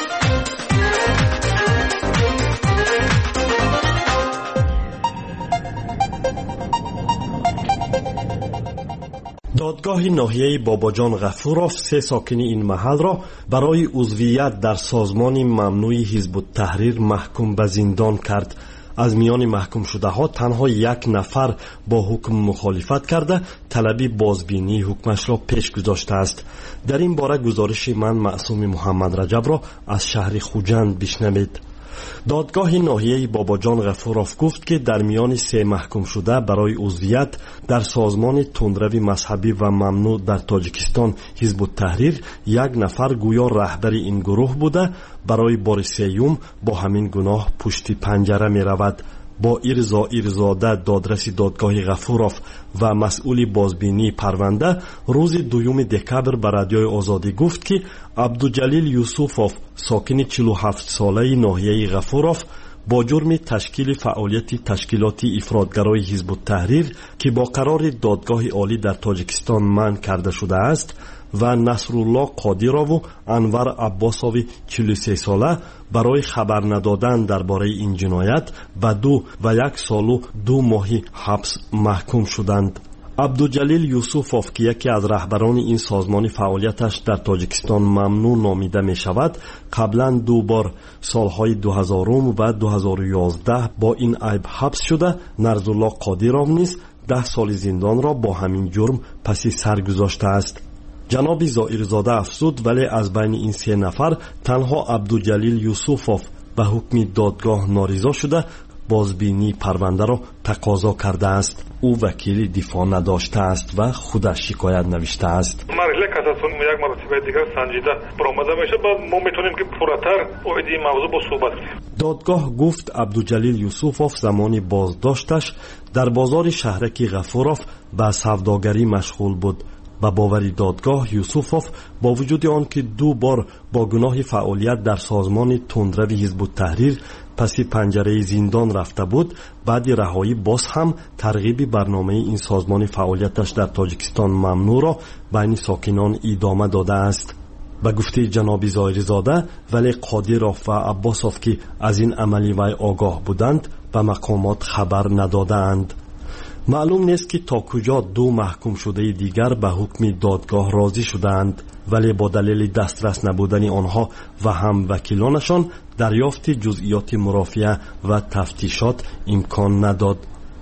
دادگاه ناحیه باباجان غفوروف سه ساکن این محل را برای عضویت در سازمان ممنوع حزب التحریر محکوم به زندان کرد. از میان محکوم شده ها تنها یک نفر با حکم مخالفت کرده طلبی بازبینی حکمش را پیش گذاشته است. در این باره گزارش من معصوم محمد رجب را از شهر خوجند بشنوید. دادگاه ناحیه باباجان غفوروف گفت که در میان سه محکوم شده برای عضویت در سازمان تندروی مذهبی و ممنوع در تاجیکستان حزب التحریر یک نفر گویا رهبر این گروه بوده برای بار سیوم با همین گناه پشت پنجره می رود. با ارزا ارزاده دادرس دادگاه غفوروف و مسئول بازبینی پرونده روز دوم دکبر به رادیوی آزادی گفت که عبدالجلیل یوسفوف ساکن چهل و هفت ساله ناحیه غفوروف با جرم تشکیل فعالیت تشکیلات افراطگرای حزب التحریر که با قرار دادگاه عالی در تاجیکستان منع کرده شده است و نصرالله قادیروف و انور عباسوی چهل و سه ساله برای خبر ندادن درباره این جنایت به دو و یک سال و دو ماهی حبس محکوم شدند. عبدالجلیل یوسفوف که یکی از رهبران این سازمان فعالیتش در تاجیکستان ممنوع نامیده می شود، قبلا دو بار سالهای دو هزار و دو هزار و یازده با این عیب حبس شده. نصرالله قادیروف نیز ده سال زندان را با همین جرم پس سر گذاشته است. جناب زائرزاده افزود ولی از بین این سه نفر تنها عبدالجلیل یوسفوف به حکم دادگاه نارضا شده بازبینی پرونده را تقاضا کرده است. او وکیل دفاع نداشته است و خودش شکایت نوشته است. مرحله کاساسیون یک مرتبه دیگر سنجیده برآمده میشه، بعد ما میتونیم که پرتر اوید این موضوع با صحبت کنیم. دادگاه گفت عبدالجلیل یوسفوف زمانی بازداشتش در بازار شهرک غفوروف به سوداگری مشغول بود. با باوری دادگاه یوسفوف با وجود آن که دو بار با گناه فعالیت در سازمان تندروی حزب التحریر پس پنجره زندان رفته بود، بعد رهایی باز هم ترغیب برنامه این سازمان فعالیتش در تاجیکستان ممنوع را بین ساکنان ادامه داده است. به گفته جناب زائرزاده ولی قادیروف و عباسوف که از این عملی وی آگاه بودند به مقامات خبر ندادند. معلوم نیست که تا کجا دو محکوم شده دیگر به حکم دادگاه راضی شدند، ولی با دلیل دسترس نبودن آنها و هم وکیلانشان دریافت جزئیات مرافعه و تفتیشات امکان نداد.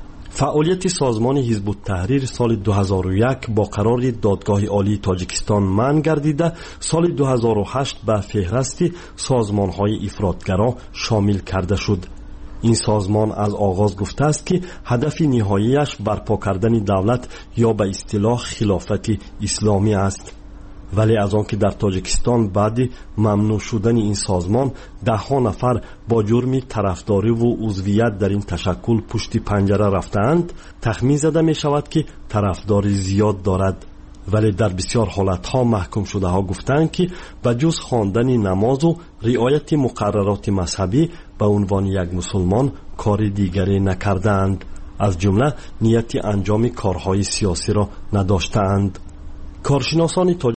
فعالیت سازمان حزب التحریر سال دو هزار و یک با قرار دادگاه عالی تاجیکستان منع گردیده، سال دو هزار و هشت به فهرست سازمان‌های افراطگرا شامل کرده شد. این سازمان از آغاز گفته است که هدف نهاییش برپا کردن دولت یا به اصطلاح خلافت اسلامی است. ولی از آن که در تاجیکستان بعد ممنوع شدن این سازمان ده ها نفر با جرم طرفداری و عضویت در این تشکل پشت پنجره رفتند، تخمین زده می شود که طرفداری زیاد دارد. ولی در بسیار حالتها محکوم شده ها گفتند که به جز خواندن نماز و رعایت مقررات مذهبی به عنوان یک مسلمان کار دیگری نکردند، از جمله نیت انجام کارهای سیاسی را نداشتند. کارشناسان